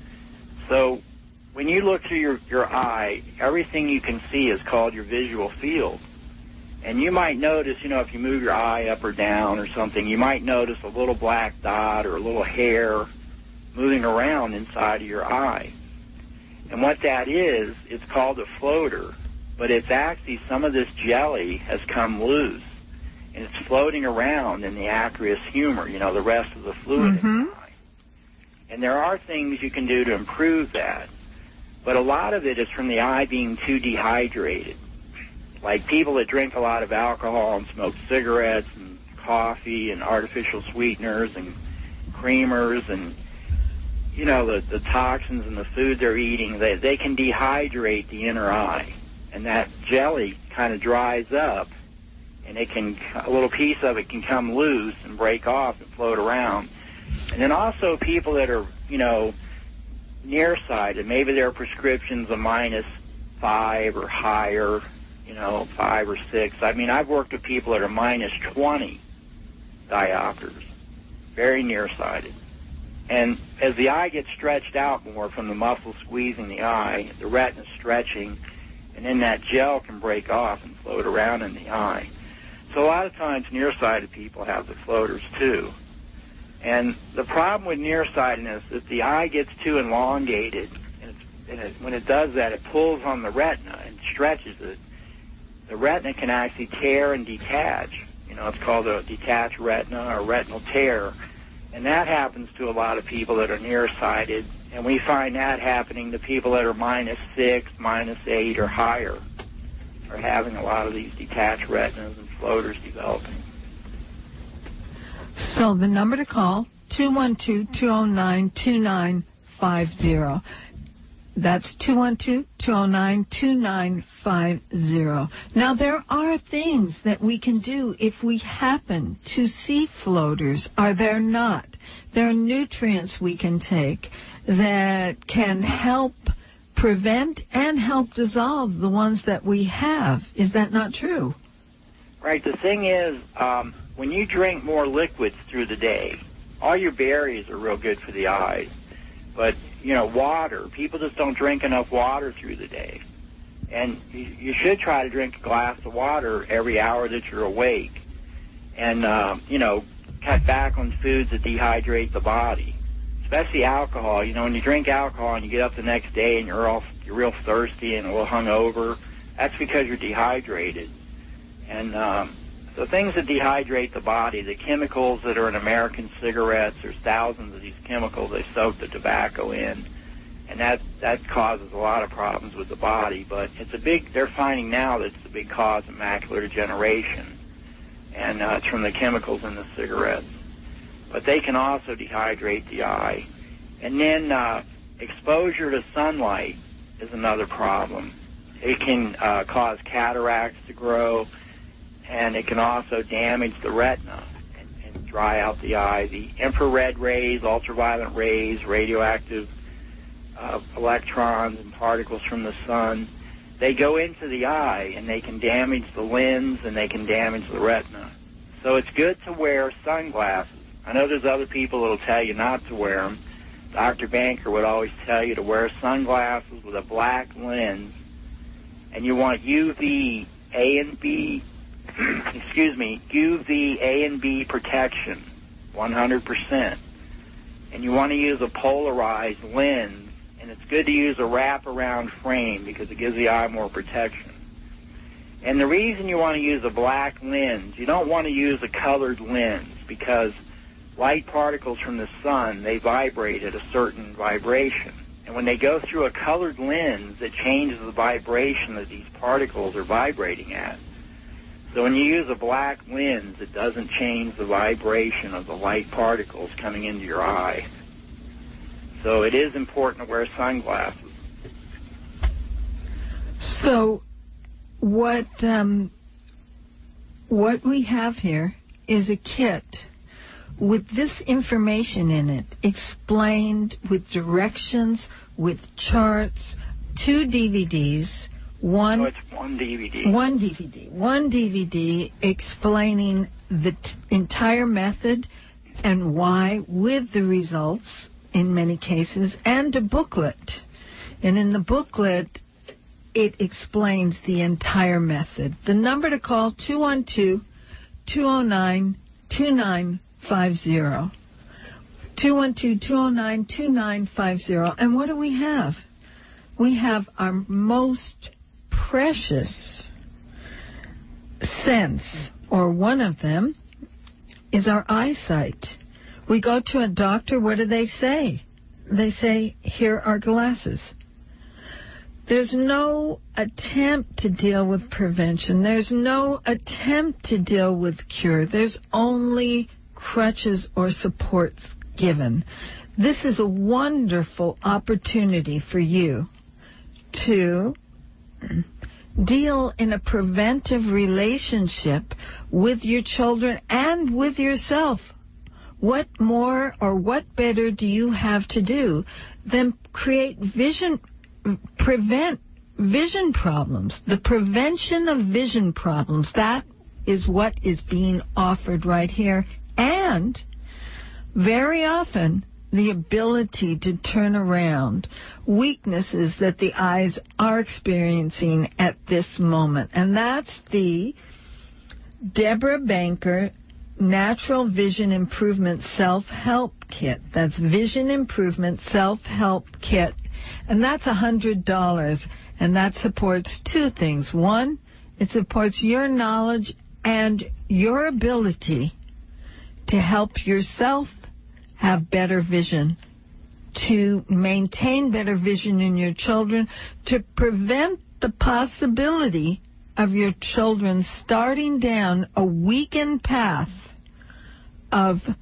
So when you look through your, your eye, everything you can see is called your visual field. And you might notice, you know, if you move your eye up or down or something, you might notice a little black dot or a little hair moving around inside of your eye. And what that is, it's called a floater, but it's actually some of this jelly has come loose, and it's floating around in the aqueous humor, you know, the rest of the fluid Mm-hmm. in the eye. And there are things you can do to improve that, but a lot of it is from the eye being too dehydrated. Like people that drink a lot of alcohol and smoke cigarettes and coffee and artificial sweeteners and creamers and, you know, the, the toxins in the food they're eating, they, they can dehydrate the inner eye. And that jelly kind of dries up, and it can, a little piece of it can come loose and break off and float around. And then also people that are, you know, nearsighted, maybe their prescription's a minus five or higher, you know, five or six. I mean, I've worked with people that are minus twenty diopters, very nearsighted. And as the eye gets stretched out more from the muscle squeezing the eye, the retina's stretching, and then that gel can break off and float around in the eye. So a lot of times nearsighted people have the floaters too. And the problem with nearsightedness is the eye gets too elongated, and, it's, and it, when it does that, it pulls on the retina and stretches it. The retina can actually tear and detach. You know, it's called a detached retina or retinal tear. And that happens to a lot of people that are nearsighted, and we find that happening to people that are minus six, minus eight, or higher, are having a lot of these detached retinas and floaters developing. So the number to call, two one two, two oh nine, two nine five zero. That's two one two, two oh nine, two nine five zero. Now, there are things that we can do if we happen to see floaters, are there not? There are nutrients we can take that can help prevent and help dissolve the ones that we have. Is that not true? Right. The thing is, um, when you drink more liquids through the day, all your berries are real good for the eyes. But, you know, water, people just don't drink enough water through the day. And you, you should try to drink a glass of water every hour that you're awake. And, uh, you know, cut back on foods that dehydrate the body, especially alcohol. You know, when you drink alcohol and you get up the next day and you're all, you're real thirsty and a little hungover, that's because you're dehydrated. And um, the things that dehydrate the body, the chemicals that are in American cigarettes, there's thousands of these chemicals they soak the tobacco in, and that that causes a lot of problems with the body. But it's a big, they're finding now that it's a big cause of macular degeneration, and uh, it's from the chemicals in the cigarettes. But they can also dehydrate the eye. And then uh, exposure to sunlight is another problem. It can uh, cause cataracts to grow, and it can also damage the retina and, and dry out the eye. The infrared rays, ultraviolet rays, radioactive uh, electrons and particles from the sun, they go into the eye and they can damage the lens and they can damage the retina. So it's good to wear sunglasses. I know there's other people that will tell you not to wear them, Doctor Banker would always tell you to wear sunglasses with a black lens, and you want U V A and B, excuse me, U V A and B protection, one hundred percent. And you want to use a polarized lens, and it's good to use a wraparound frame because it gives the eye more protection. And the reason you want to use a black lens, you don't want to use a colored lens because light particles from the sun, they vibrate at a certain vibration. And when they go through a colored lens, it changes the vibration that these particles are vibrating at. So when you use a black lens, it doesn't change the vibration of the light particles coming into your eye. So it is important to wear sunglasses. So what um, what we have here is a kit with this information in it, explained with directions, with charts, two D V Ds, one... So it's one D V D. One D V D. One D V D explaining the t- entire method and why, with the results in many cases, and a booklet. And in the booklet, it explains the entire method. The number to call, two one two, two zero nine, two nine five zero. two one two, two zero nine, two nine five zero. And what do we have? We have our most precious sense, or one of them, is our eyesight. We go to a doctor, what do they say? They say, here are glasses. There's no attempt to deal with prevention. There's no attempt to deal with cure. There's only crutches or supports given. This is a wonderful opportunity for you to deal in a preventive relationship with your children and with yourself. What more or what better do you have to do than create vision, prevent vision problems? The prevention of vision problems, that is what is being offered right here. And very often, the ability to turn around weaknesses that the eyes are experiencing at this moment. And that's the Deborah Banker Natural Vision Improvement Self-Help Kit. That's Vision Improvement Self-Help Kit. And that's one hundred dollars. And that supports two things. One, it supports your knowledge and your ability to help yourself have better vision, to maintain better vision in your children, to prevent the possibility of your children starting down a weakened path of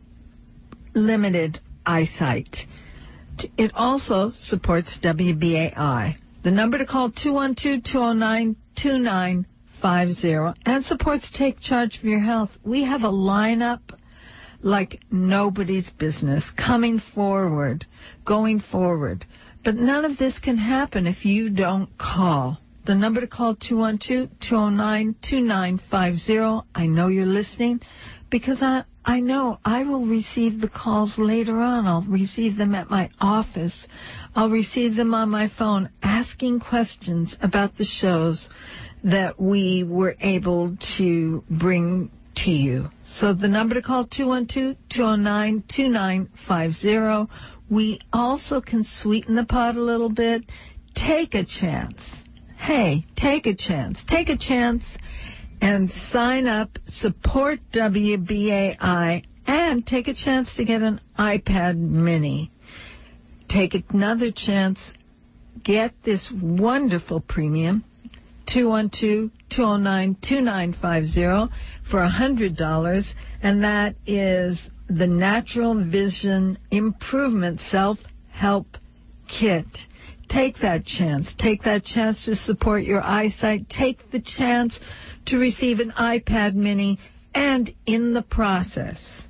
limited eyesight. It also supports W B A I. The number to call, two one two, two zero nine, two nine five zero, and supports Take Charge of Your Health. We have a lineup like nobody's business, coming forward, going forward. But none of this can happen if you don't call. The number to call, two one two, two zero nine, two nine five zero. I know you're listening because I, I know I will receive the calls later on. I'll receive them at my office. I'll receive them on my phone asking questions about the shows that we were able to bring to you. So the number to call, two one two, two zero nine, two nine five zero. We also can sweeten the pot a little bit. Take a chance. Hey, take a chance. Take a chance and sign up, support W B A I, and take a chance to get an iPad mini. Take another chance. Get this wonderful premium, two one two, two zero nine, two nine five zero, for one hundred dollars, and that is the Natural Vision Improvement Self-Help Kit. Take that chance. Take that chance to support your eyesight. Take the chance to receive an iPad mini, and in the process,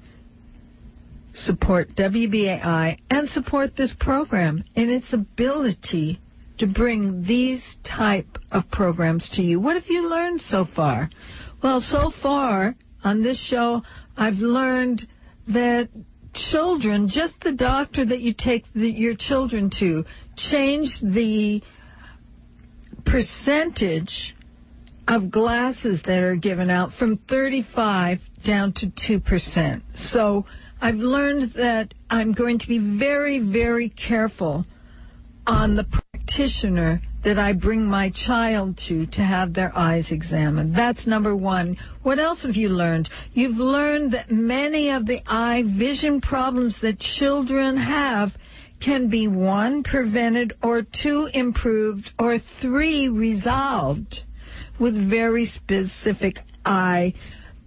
support W B A I and support this program in its ability to bring these type of programs to you. What have you learned so far? Well, so far on this show, I've learned that children, just the doctor that you take the, your children to, change the percentage of glasses that are given out from thirty-five down to two percent. So I've learned that I'm going to be very, very careful on the practitioner that I bring my child to to have their eyes examined. That's number one. What else have you learned? You've learned that many of the eye vision problems that children have can be, one, prevented, or two, improved, or three, resolved with very specific eye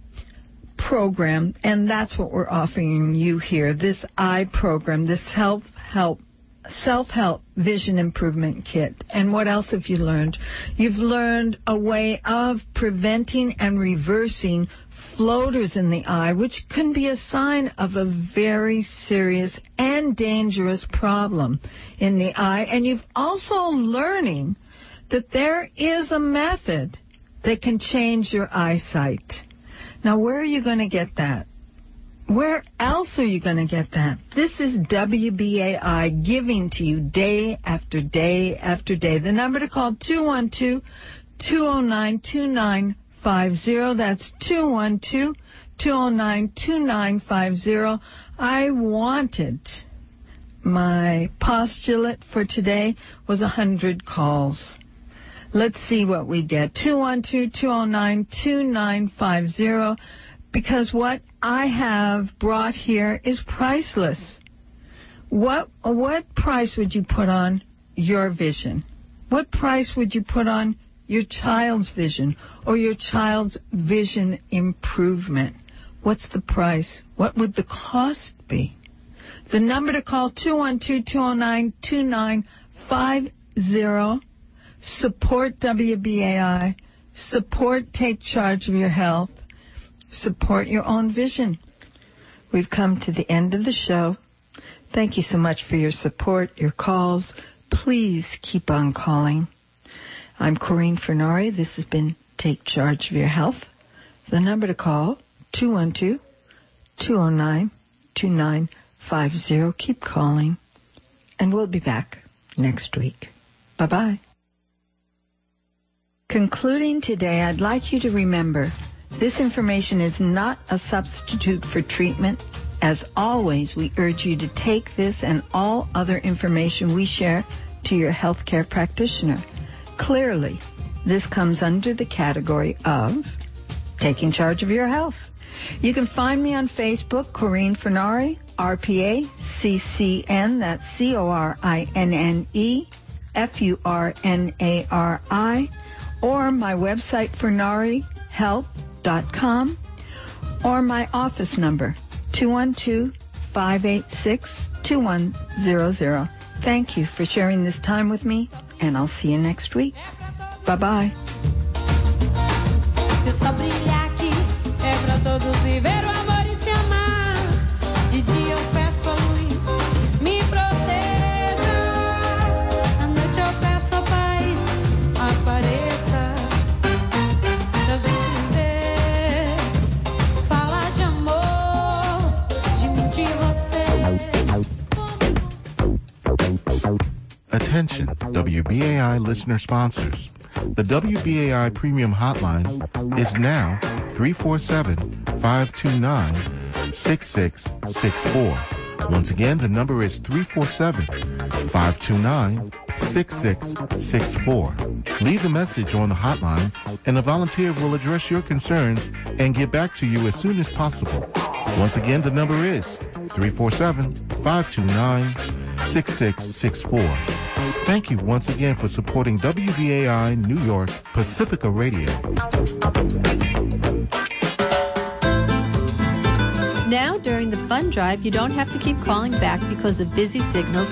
program. And that's what we're offering you here, this eye program, this self-help self-help vision improvement kit. And what else have you learned? You've learned a way of preventing and reversing floaters in the eye, which can be a sign of a very serious and dangerous problem in the eye. And you've also learning that there is a method that can change your eyesight. Now, where are you going to get that? Where else are you going to get that? This is W B A I giving to you day after day after day. The number to call, two one two, two oh nine, two nine five zero. That's two one two, two oh nine, two nine five zero. I wanted, my postulate for today was one hundred calls. Let's see what we get. two one two, two oh nine, two nine five zero. Because what I have brought here is priceless. What what price would you put on your vision? What price would you put on your child's vision or your child's vision improvement? What's the price? What would the cost be? The number to call, two one two, two oh nine, two nine five zero. Support W B A I. Support Take Charge of Your Health. Support your own vision. We've come to the end of the show. Thank you so much for your support, your calls. Please keep on calling. I'm Corinne Fernari. This has been Take Charge of Your Health. The number to call, two one two, two oh nine, two nine five zero. Keep calling. And we'll be back next week. Bye-bye. Concluding today, I'd like you to remember, this information is not a substitute for treatment. As always, we urge you to take this and all other information we share to your healthcare practitioner. Clearly, this comes under the category of taking charge of your health. You can find me on Facebook, Corinne Fernari, R P A C C N, that's C O R I N N E F U R N A R I, or my website, fernari health dot com, or my office number, two one two, five eight six, two one zero zero. Thank you for sharing this time with me, and I'll see you next week. Bye-bye. Se o sol brilhar aqui, é pra todos viver o amor e se amar. De dia eu peço a luz, me proteja. À noite eu peço a paz, apareça. Pra gente viver, falar de amor, de mim, de você. Attention, W B A I listener sponsors. The W B A I Premium Hotline is now three four seven, five two nine, six six six four. Once again, the number is three four seven, five two nine, six six six four. Leave a message on the hotline, and a volunteer will address your concerns and get back to you as soon as possible. Once again, the number is three four seven, five two nine, six six six four. Thank you once again for supporting W B A I New York Pacifica Radio. Now, during the fund drive, you don't have to keep calling back because of busy signals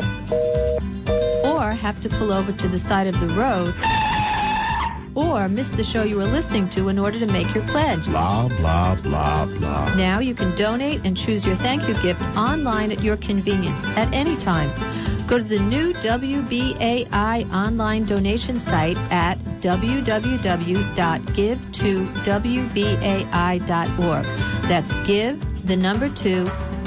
or have to pull over to the side of the road or miss the show you were listening to in order to make your pledge. Blah, blah, blah, blah. Now you can donate and choose your thank you gift online at your convenience at any time. Go to the new W B A I online donation site at w w w dot give to w b a i dot org. That's give, the number two,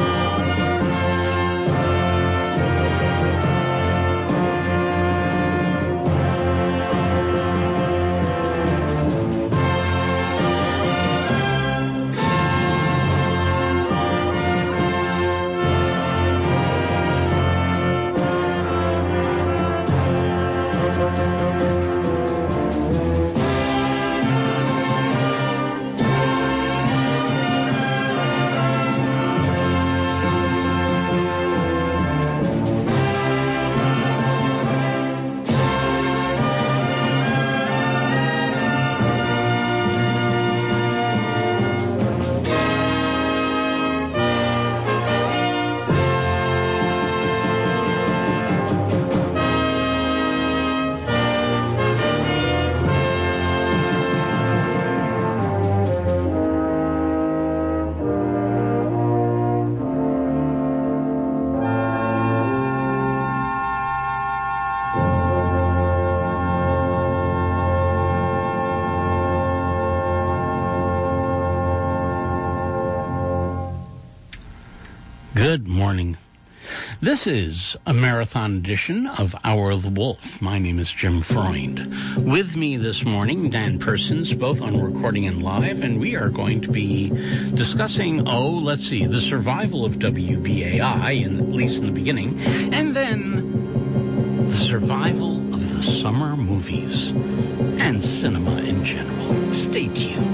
Good morning. This is a marathon edition of Hour of the Wolf. My name is Jim Freund. With me this morning, Dan Persons, both on recording and live, and we are going to be discussing, oh, let's see, the survival of W B A I, in, at least in the beginning, and then the survival of the summer movies and cinema in general. Stay tuned.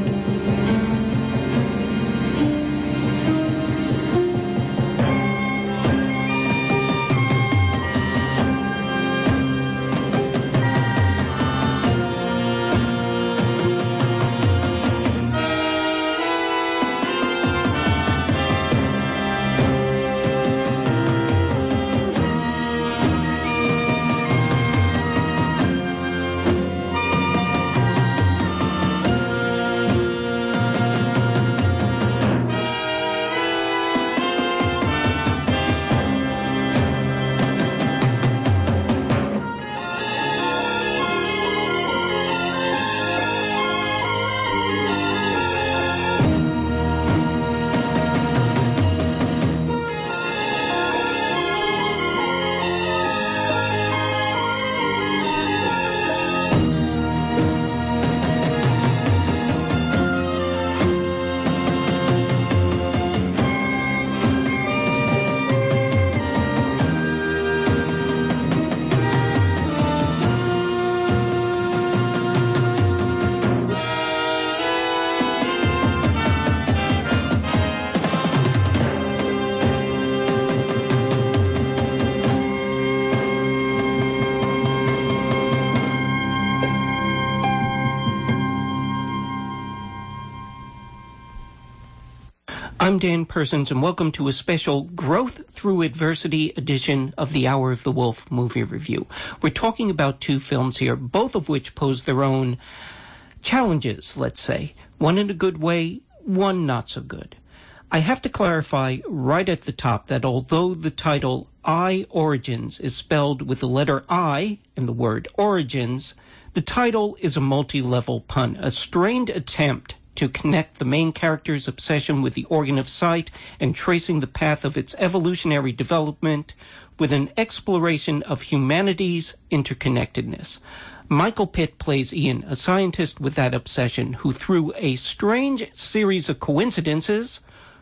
I'm Dan Persons, and welcome to a special Growth Through Adversity edition of the Hour of the Wolf movie review. We're talking about two films here, both of which pose their own challenges, let's say. One in a good way, one not so good. I have to clarify right at the top that although the title I Origins is spelled with the letter I in the word origins, the title is a multi-level pun, a strained attempt to connect the main character's obsession with the organ of sight and tracing the path of its evolutionary development with an exploration of humanity's interconnectedness. Michael Pitt plays Ian, a scientist with that obsession who, through a strange series of coincidences,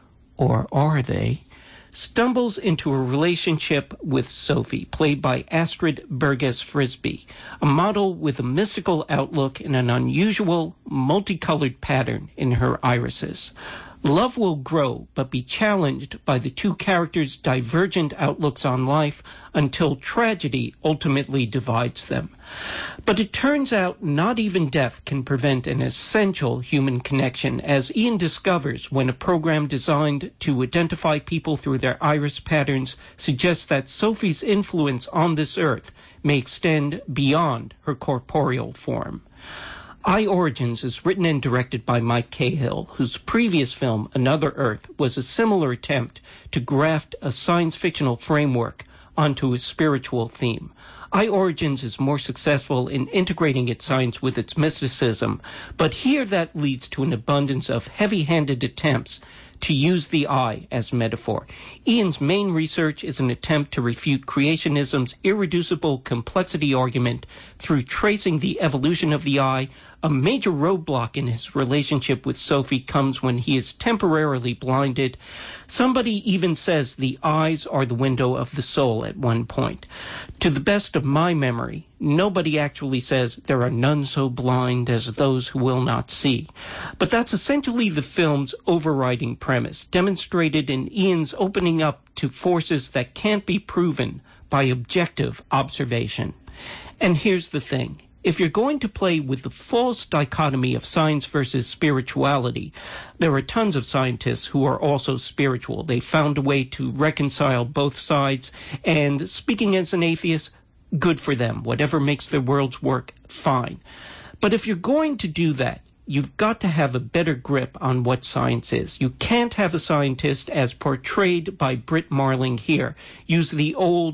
or are they, stumbles into a relationship with Sophie, played by Astrid Burgess Frisbee, a model with a mystical outlook and an unusual, multicolored pattern in her irises. Love will grow, but be challenged by the two characters' divergent outlooks on life until tragedy ultimately divides them. But it turns out not even death can prevent an essential human connection, as Ian discovers when a program designed to identify people through their iris patterns suggests that Sophie's influence on this earth may extend beyond her corporeal form. I Origins is written and directed by Mike Cahill, whose previous film, Another Earth, was a similar attempt to graft a science-fictional framework onto a spiritual theme. I Origins is more successful in integrating its science with its mysticism, but here that leads to an abundance of heavy-handed attempts to use the eye as metaphor. Ian's main research is an attempt to refute creationism's irreducible complexity argument through tracing the evolution of the eye. A major roadblock in his relationship with Sophie comes when he is temporarily blinded. Somebody even says the eyes are the window of the soul at one point. To the best of my memory, nobody actually says there are none so blind as those who will not see. But that's essentially the film's overriding premise, demonstrated in Ian's opening up to forces that can't be proven by objective observation. And here's the thing. If you're going to play with the false dichotomy of science versus spirituality, there are tons of scientists who are also spiritual. They found a way to reconcile both sides, and speaking as an atheist, good for them. Whatever makes their worlds work, fine. But if you're going to do that, you've got to have a better grip on what science is. You can't have a scientist, as portrayed by Britt Marling here, use the old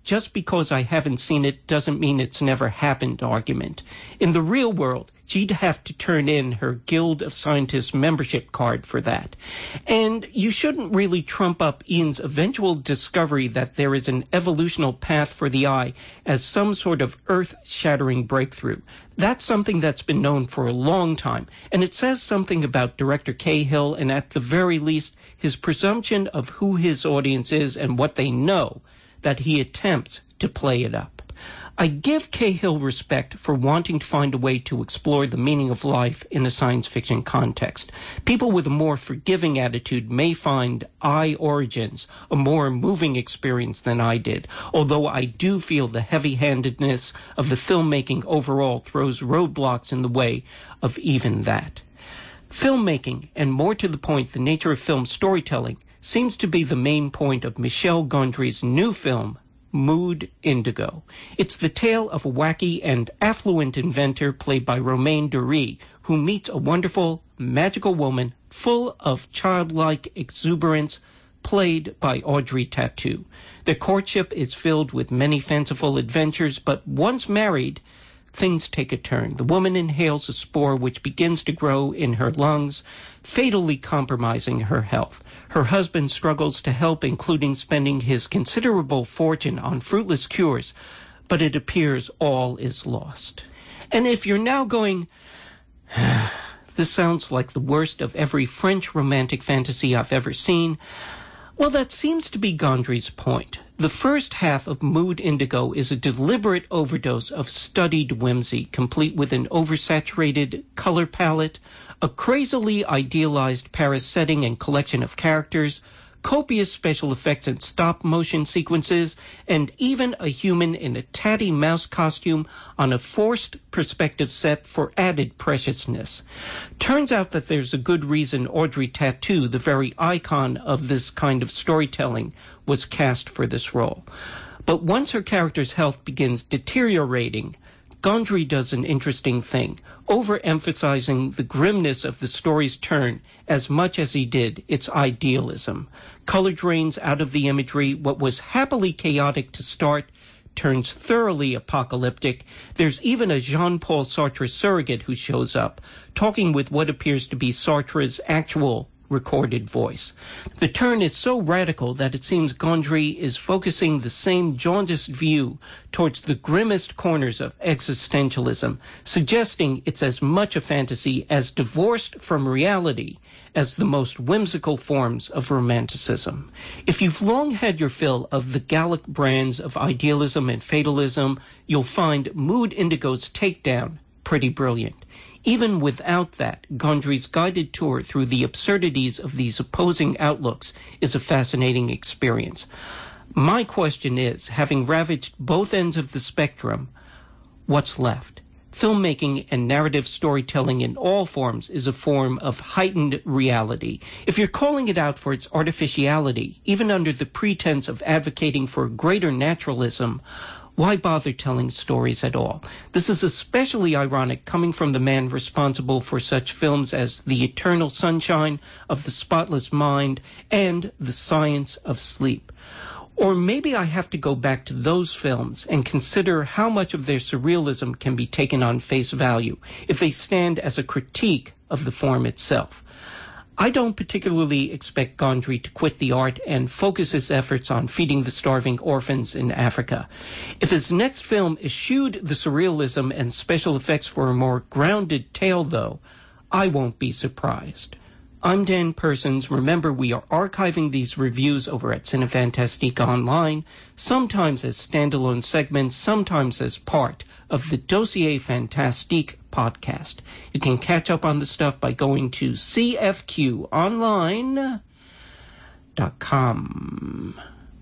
just because I haven't seen it doesn't mean it's never happened argument. In the real world, she'd have to turn in her Guild of Scientists membership card for that. And you shouldn't really trump up Ian's eventual discovery that there is an evolutional path for the eye as some sort of earth-shattering breakthrough. That's something that's been known for a long time, and it says something about Director Cahill and, at the very least, his presumption of who his audience is and what they know, that he attempts to play it up. I give Cahill respect for wanting to find a way to explore the meaning of life in a science fiction context. People with a more forgiving attitude may find Eye Origins a more moving experience than I did, although I do feel the heavy-handedness of the filmmaking overall throws roadblocks in the way of even that. Filmmaking, and more to the point, the nature of film storytelling, seems to be the main point of Michel Gondry's new film, Mood Indigo. It's the tale of a wacky and affluent inventor played by Romain Duris, who meets a wonderful, magical woman full of childlike exuberance, played by Audrey Tautou. Their courtship is filled with many fanciful adventures, but once married, things take a turn. The woman inhales a spore which begins to grow in her lungs, fatally compromising her health. Her husband struggles to help, including spending his considerable fortune on fruitless cures, but it appears all is lost. And if you're now going, this sounds like the worst of every French romantic fantasy I've ever seen, well, that seems to be Gondry's point. The first half of Mood Indigo is a deliberate overdose of studied whimsy, complete with an oversaturated color palette, a crazily idealized Paris setting and collection of characters, copious special effects and stop-motion sequences, and even a human in a tatty mouse costume on a forced perspective set for added preciousness. Turns out that there's a good reason Audrey Tautou, the very icon of this kind of storytelling, was cast for this role. But once her character's health begins deteriorating, Gondry does an interesting thing, overemphasizing the grimness of the story's turn as much as he did its idealism. Color drains out of the imagery. What was happily chaotic to start turns thoroughly apocalyptic. There's even a Jean-Paul Sartre surrogate who shows up, talking with what appears to be Sartre's actual recorded voice. The turn is so radical that it seems Gondry is focusing the same jaundiced view towards the grimmest corners of existentialism, suggesting it's as much a fantasy as divorced from reality as the most whimsical forms of romanticism. If you've long had your fill of the Gallic brands of idealism and fatalism, you'll find Mood Indigo's takedown pretty brilliant. Even without that, Gondry's guided tour through the absurdities of these opposing outlooks is a fascinating experience. My question is, having ravaged both ends of the spectrum, what's left? Filmmaking and narrative storytelling in all forms is a form of heightened reality. If you're calling it out for its artificiality, even under the pretense of advocating for greater naturalism, why bother telling stories at all? This is especially ironic coming from the man responsible for such films as The Eternal Sunshine of the Spotless Mind and The Science of Sleep. Or maybe I have to go back to those films and consider how much of their surrealism can be taken on face value if they stand as a critique of the form itself. I don't particularly expect Gondry to quit the art and focus his efforts on feeding the starving orphans in Africa. If his next film eschewed the surrealism and special effects for a more grounded tale, though, I won't be surprised. I'm Dan Persons. Remember, we are archiving these reviews over at Cinefantastique Online, sometimes as standalone segments, sometimes as part of the Dossier Fantastique podcast. You can catch up on the stuff by going to c f q online dot com.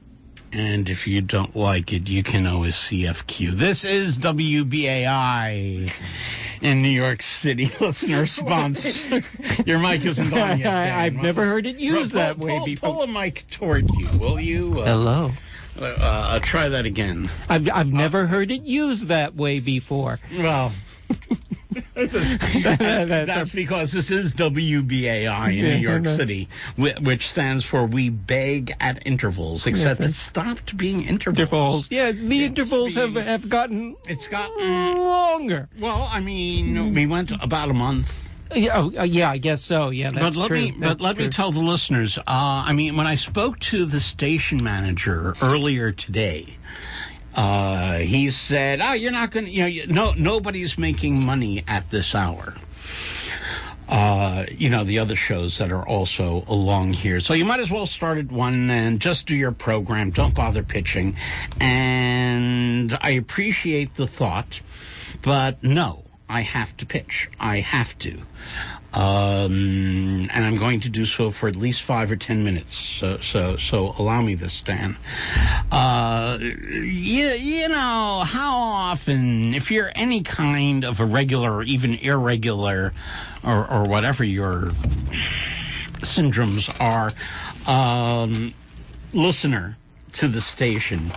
And if you don't like it, you can always C F Q. This is W B A I in New York City. Listener response. Your mic isn't on yet. I, I've never heard it used pull, that pull, way pull, before. Pull a mic toward you, will you? Uh, Hello. Uh, uh, try that again. I've, I've never heard it used that way before. Well, That's because this is W B A I in New York City, whi- which stands for We Beg at Intervals, except Yeah. it stopped being intervals. Intervals. Yeah, the intervals have have gotten it's gotten longer. Well, I mean, we went about a month. Yeah, oh, uh, yeah, I guess so. Yeah, that's but let true. me but That's let true. me tell the listeners. Uh, I mean, when I spoke to the station manager earlier today, uh, he said, "Oh, you're not going to. You know, you, no, nobody's making money at this hour." Uh, you know, the other shows that are also along here. So you might as well start at one and just do your program. Don't bother pitching. And I appreciate the thought, but no, I have to pitch. I have to. Um, and I'm going to do so for at least five or ten minutes. So, so, so allow me this, Stan. Uh, you, you know, how often, if you're any kind of a regular or even irregular or, or whatever your syndromes are, um, listener to the station,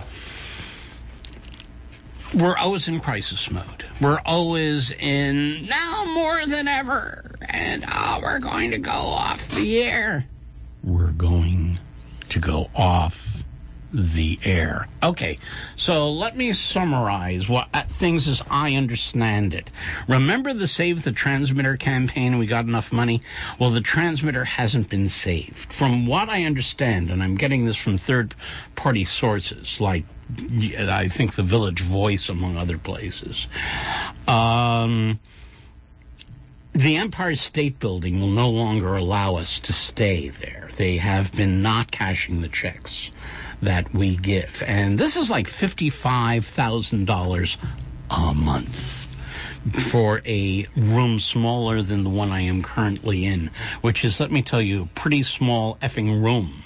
we're always in crisis mode. We're always in now more than ever. And oh, we're going to go off the air. We're going to go off the air. Okay, so let me summarize what uh, things as I understand it. Remember the Save the Transmitter campaign? We got enough money. Well, the transmitter hasn't been saved. From what I understand, and I'm getting this from third-party sources like I think the Village Voice, among other places. Um, the Empire State Building will no longer allow us to stay there. They have been not cashing the checks that we give. And this is like fifty-five thousand dollars a month for a room smaller than the one I am currently in, which is, let me tell you, a pretty small effing room.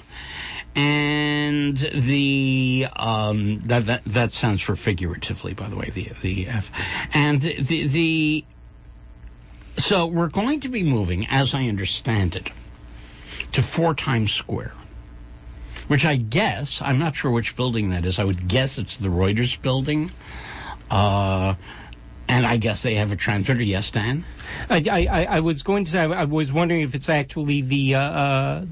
And the um, that, that that sounds for figuratively, by the way, the the F. And the, the the so we're going to be moving, as I understand it, to four Times Square, which I guess, I'm not sure which building that is. I would guess it's the Reuters building, uh, and I guess they have a transmitter. Yes, Dan. I, I, I was going to say, I was wondering if it's actually the. Uh, uh,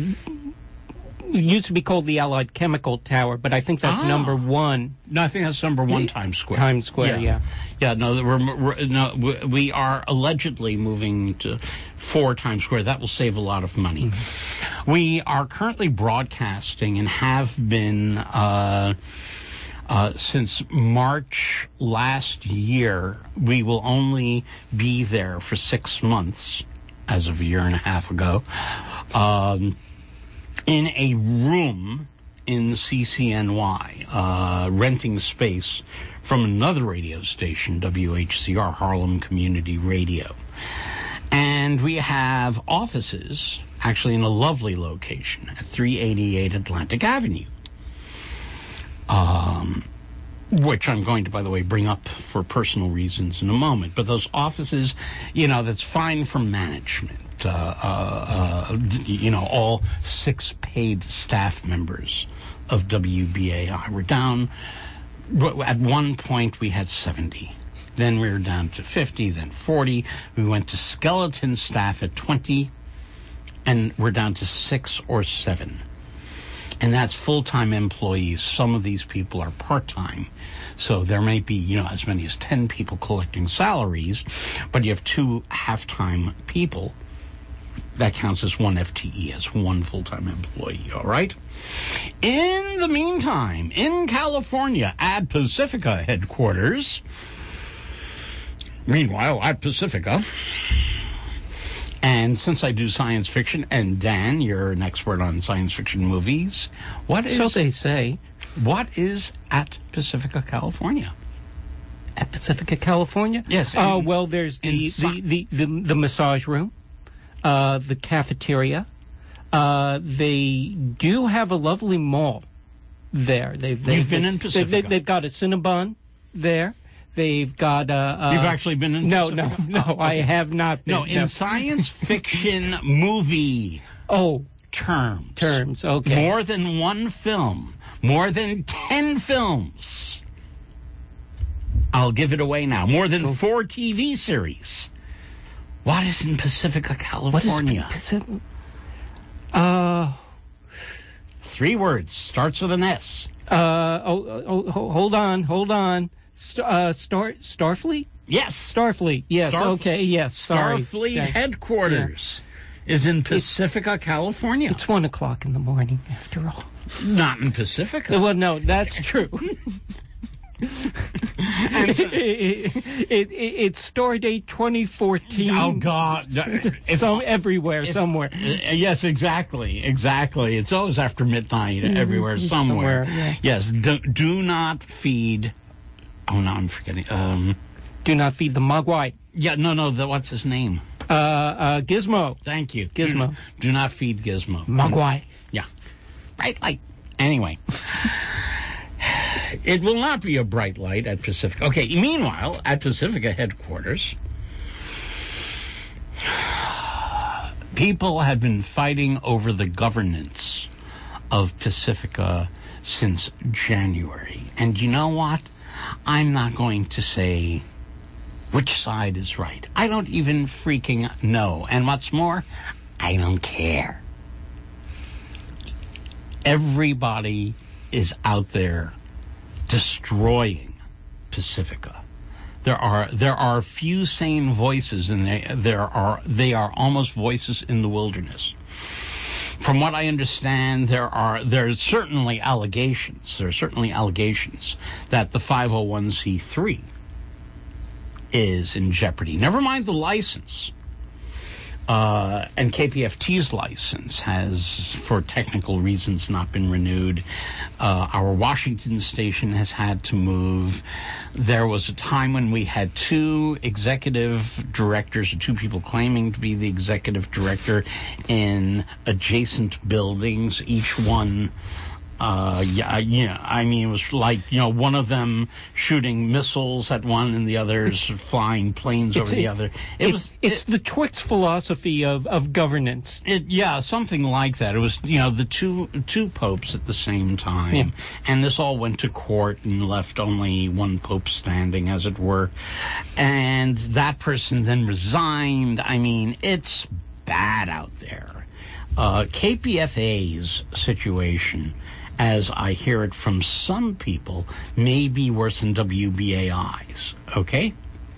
It used to be called the Allied Chemical Tower, but I think that's Ah. number one. No, I think that's number one, Times Square. Times Square, yeah. Yeah, no, we're, we're, no, we- we are allegedly moving to four Times Square. That will save a lot of money. Mm-hmm. We are currently broadcasting and have been uh, uh, since March last year. We will only be there for six months, as of a year and a half ago. Um, in a room in C C N Y, uh, renting space from another radio station, W H C R, Harlem Community Radio. And we have offices, actually in a lovely location, at three eighty-eight Atlantic Avenue. Um, which I'm going to, by the way, bring up for personal reasons in a moment. But those offices, you know, that's fine for management. Uh, uh, uh, you know, all six paid staff members of W B A I. We're down, at one point we had seventy. Then we were down to fifty, then forty. We went to skeleton staff at twenty, and we're down to six or seven. And that's full-time employees. Some of these people are part-time. So there may be, you know, as many as ten people collecting salaries, but you have two half-time people. That counts as one F T E, as one full-time employee, all right? In the meantime, in California, at Pacifica headquarters, meanwhile, at Pacifica, and since I do science fiction, and Dan, you're an expert on science fiction movies, what is... So they say. What is at Pacifica, California? At Pacifica, California? Yes. Oh, uh, in, well, there's the, the, the, the, the, the massage room. Uh, the cafeteria. Uh, they do have a lovely mall there. They've, they've You've been in Pacifica. They've, they've got a Cinnabon there. They've got a... Uh, You've actually been in no, Pacifica? No, no, no, I have not been. No, in no. science fiction movie oh, terms. Terms, okay. More than one film. More than ten films. I'll give it away now. More than four T V series. What is in Pacifica, California? What is Pacific? Uh, Three words. Starts with an S. Uh, oh, oh, oh, hold on, hold on. Star, uh, Star, Starfleet? Yes. Starfleet. Yes. Starf- okay. Yes. Sorry. Starfleet Okay. headquarters is in Pacifica, California. It's one o'clock in the morning, after all. Not in Pacifica. Well, no, that's true. it, it, it, it, it's Stardate twenty fourteen. Oh, God. It's some, everywhere, If- somewhere. Uh, yes, exactly, exactly. It's always after midnight, Mhm. everywhere, somewhere. Somewhere, yeah. Yes, do, do not feed. Oh no, I'm forgetting. Um, do not feed the Mogwai. Yeah, no, no. The, what's his name? Uh, uh, Gizmo. Thank you, Gizmo. Do, do not feed Gizmo. Mogwai. Yeah, bright light. Anyway. It will not be a bright light at Pacifica. Okay, meanwhile, at Pacifica headquarters, people have been fighting over the governance of Pacifica since January. And you know what? I'm not going to say which side is right. I don't even freaking know. And what's more, I don't care. Everybody is out there destroying Pacifica. There are there are few sane voices, and they there are they are almost voices in the wilderness. From what I understand, there are there are certainly allegations. There are certainly allegations that the five oh one c three is in jeopardy. Never mind the license. Uh, and K P F T's license has, for technical reasons, not been renewed. Uh, our Washington station has had to move. There was a time when we had two executive directors, or two people claiming to be the executive director in adjacent buildings, each one. Uh, yeah, yeah. I mean, it was like, you know, one of them shooting missiles at one and the others flying planes over It's- the it- other. It it's, was it's the Twix philosophy of, of governance. It, yeah, something like that. It was, you know, the two two popes at the same time. Yeah. And this all went to court and left only one pope standing, as it were. And that person then resigned. I mean, it's bad out there. Uh, K P F A's situation, as I hear it from some people, may be worse than W B A I's, okay?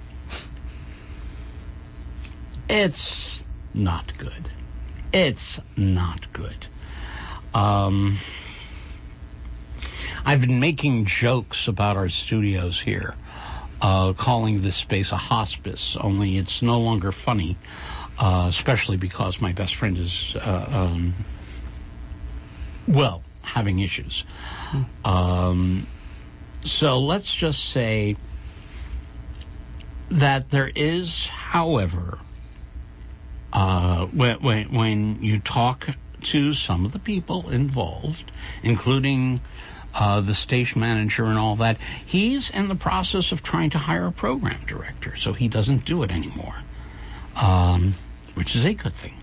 It's not good. It's not good. Um, I've been making jokes about our studios here, uh, calling this space a hospice, only it's no longer funny, uh, especially because my best friend is, uh, um, well, having issues. Um, so let's just say that there is, however, uh, when, when, when you talk to some of the people involved, including uh, the station manager and all that, he's in the process of trying to hire a program director, so he doesn't do it anymore, um, which is a good thing.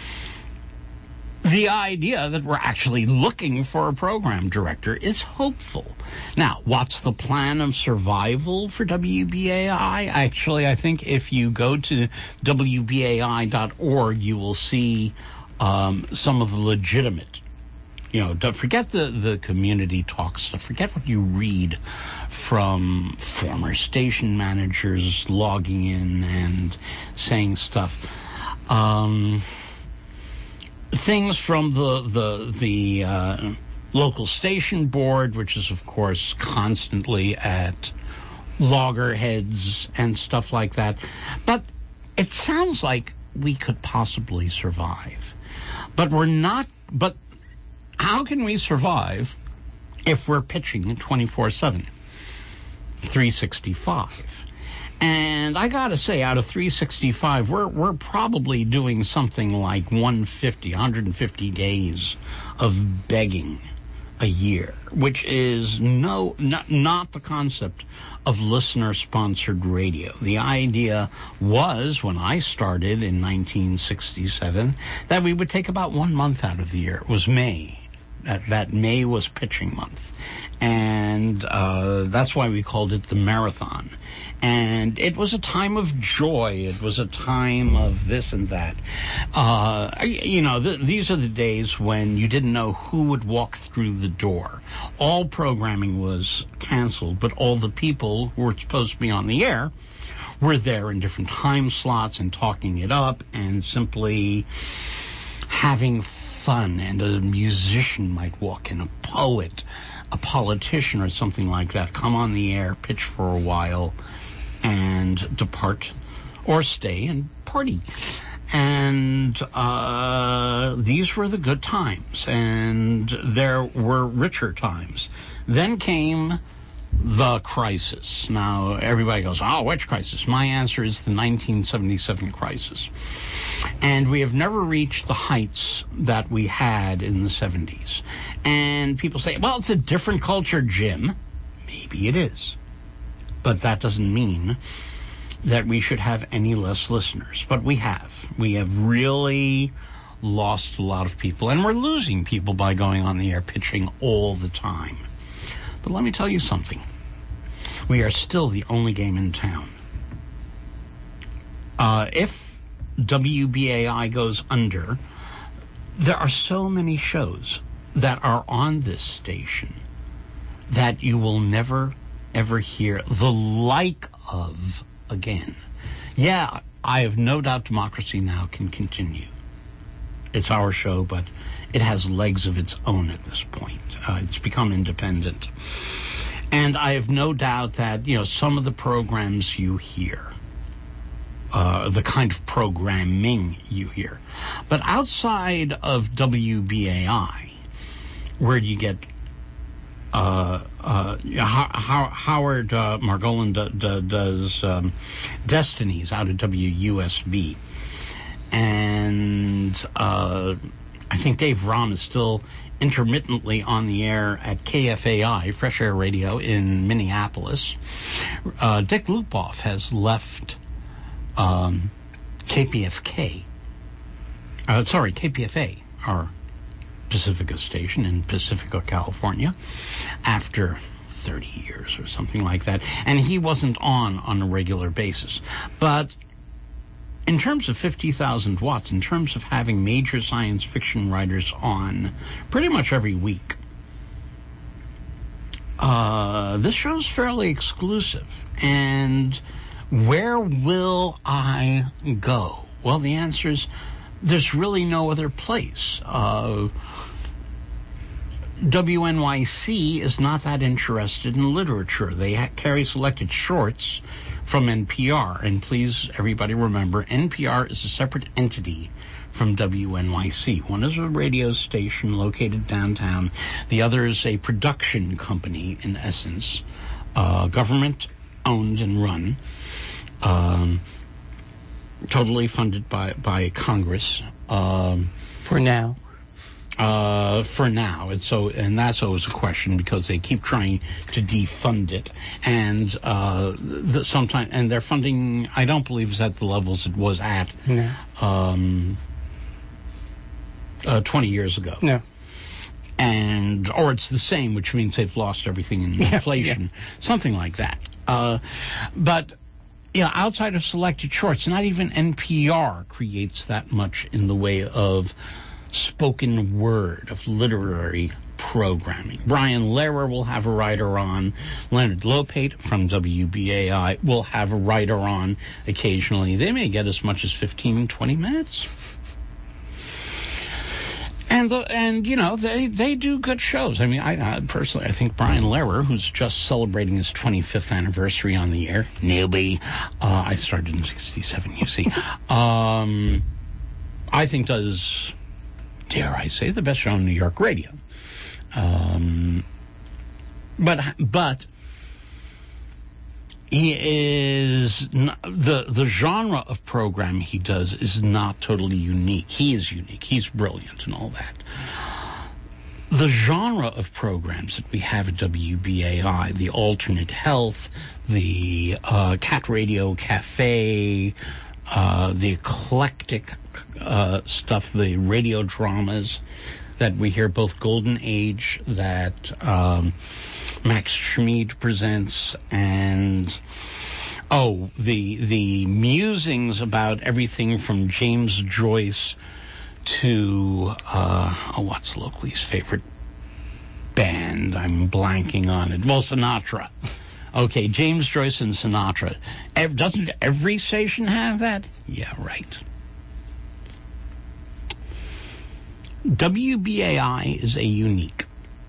The idea that we're actually looking for a program director is hopeful. Now, what's the plan of survival for W B A I? Actually, I think if you go to W B A I dot org, you will see um, some of the legitimate, you know, don't forget the, the community talk stuff. Forget what you read from former station managers logging in and saying stuff. Um... Things from the the the uh, local station board, which is of course constantly at loggerheads and stuff like that. But it sounds like we could possibly survive. But we're not. But how can we survive if we're pitching twenty-four seven, three sixty-five? And I gotta say, out of three sixty-five, we're we're probably doing something like one fifty, one hundred fifty days of begging a year, which is no not, not the concept of listener-sponsored radio. The idea was, when I started in nineteen sixty-seven, that we would take about one month out of the year. It was May. That, that May was pitching month. And uh, that's why we called it the marathon. And it was a time of joy. It was a time of this and that. Uh, you know, th- these are the days when you didn't know who would walk through the door. All programming was canceled, but all the people who were supposed to be on the air were there in different time slots and talking it up and simply having fun. And a musician might walk in, a poet, a politician or something like that, come on the air, pitch for a while, and depart or stay and party. And uh, these were the good times, and there were richer times. Then came the crisis. Now, everybody goes, oh, which crisis? My answer is the nineteen seventy-seven crisis. And we have never reached the heights that we had in the seventies. And people say, well, it's a different culture, Jim. Maybe it is. But that doesn't mean that we should have any less listeners. But we have. We have really lost a lot of people. And we're losing people by going on the air pitching all the time. But let me tell you something. We are still the only game in town. Uh, if W B A I goes under, there are so many shows that are on this station that you will never, ever hear the like of again. Yeah, I have no doubt Democracy Now! Can continue. It's our show, but it has legs of its own at this point. Uh, it's become independent. And I have no doubt that, you know, some of the programs you hear, uh, the kind of programming you hear. But outside of W B A I, where do you get uh, uh, How, Howard uh, Margolin do, do, does um, Destinies out of W U S B. And uh, I think Dave Rahm is still intermittently on the air at K F A I, Fresh Air Radio, in Minneapolis. Uh, Dick Lupoff has left um, K P F K. Uh, sorry, K P F A, our Pacifica station in Pacifica, California, after thirty years or something like that. And he wasn't on on a regular basis. But in terms of fifty thousand watts, in terms of having major science fiction writers on pretty much every week, uh, this show's fairly exclusive. And where will I go? Well, the answer is there's really no other place. Uh, W N Y C is not that interested in literature. They ha- carry selected shorts from N P R. And please, everybody remember, N P R is a separate entity from W N Y C. One is a radio station located downtown. The other is a production company, in essence, uh, government-owned and run, um, totally funded by, by Congress. Um, For now. Uh, for now, it's so, and that's always a question because they keep trying to defund it, and uh, the, sometimes, and their funding, I don't believe, is at the levels it was at No. um, uh, twenty years ago. No. And or it's the same, which means they've lost everything in Yeah, inflation, yeah. something like that. Uh, but you know, outside of selected shorts, not even N P R creates that much in the way of spoken word, of literary programming. Brian Lehrer will have a writer on. Leonard Lopate from W B A I will have a writer on occasionally. They may get as much as fifteen, twenty minutes. And, the, and you know, they, they do good shows. I mean, I, I personally, I think Brian Lehrer, who's just celebrating his twenty-fifth anniversary on the air, newbie, uh, I started in sixty-seven, you see, um, I think does, dare I say, the best show on New York radio. Um, but but he is not, the the genre of program he does is not totally unique. He is unique. He's brilliant and all that. The genre of programs that we have at W B A I, the alternate health, the uh, Cat Radio Cafe, uh, the eclectic uh, stuff, the radio dramas, that we hear both Golden Age that um, Max Schmid presents and oh the the musings about everything from James Joyce to uh, oh what's Lockley's favorite band? I'm blanking on it. Well, Sinatra. Okay, James Joyce and Sinatra. Ev- doesn't every station have that? Yeah, right. W B A I is a unique.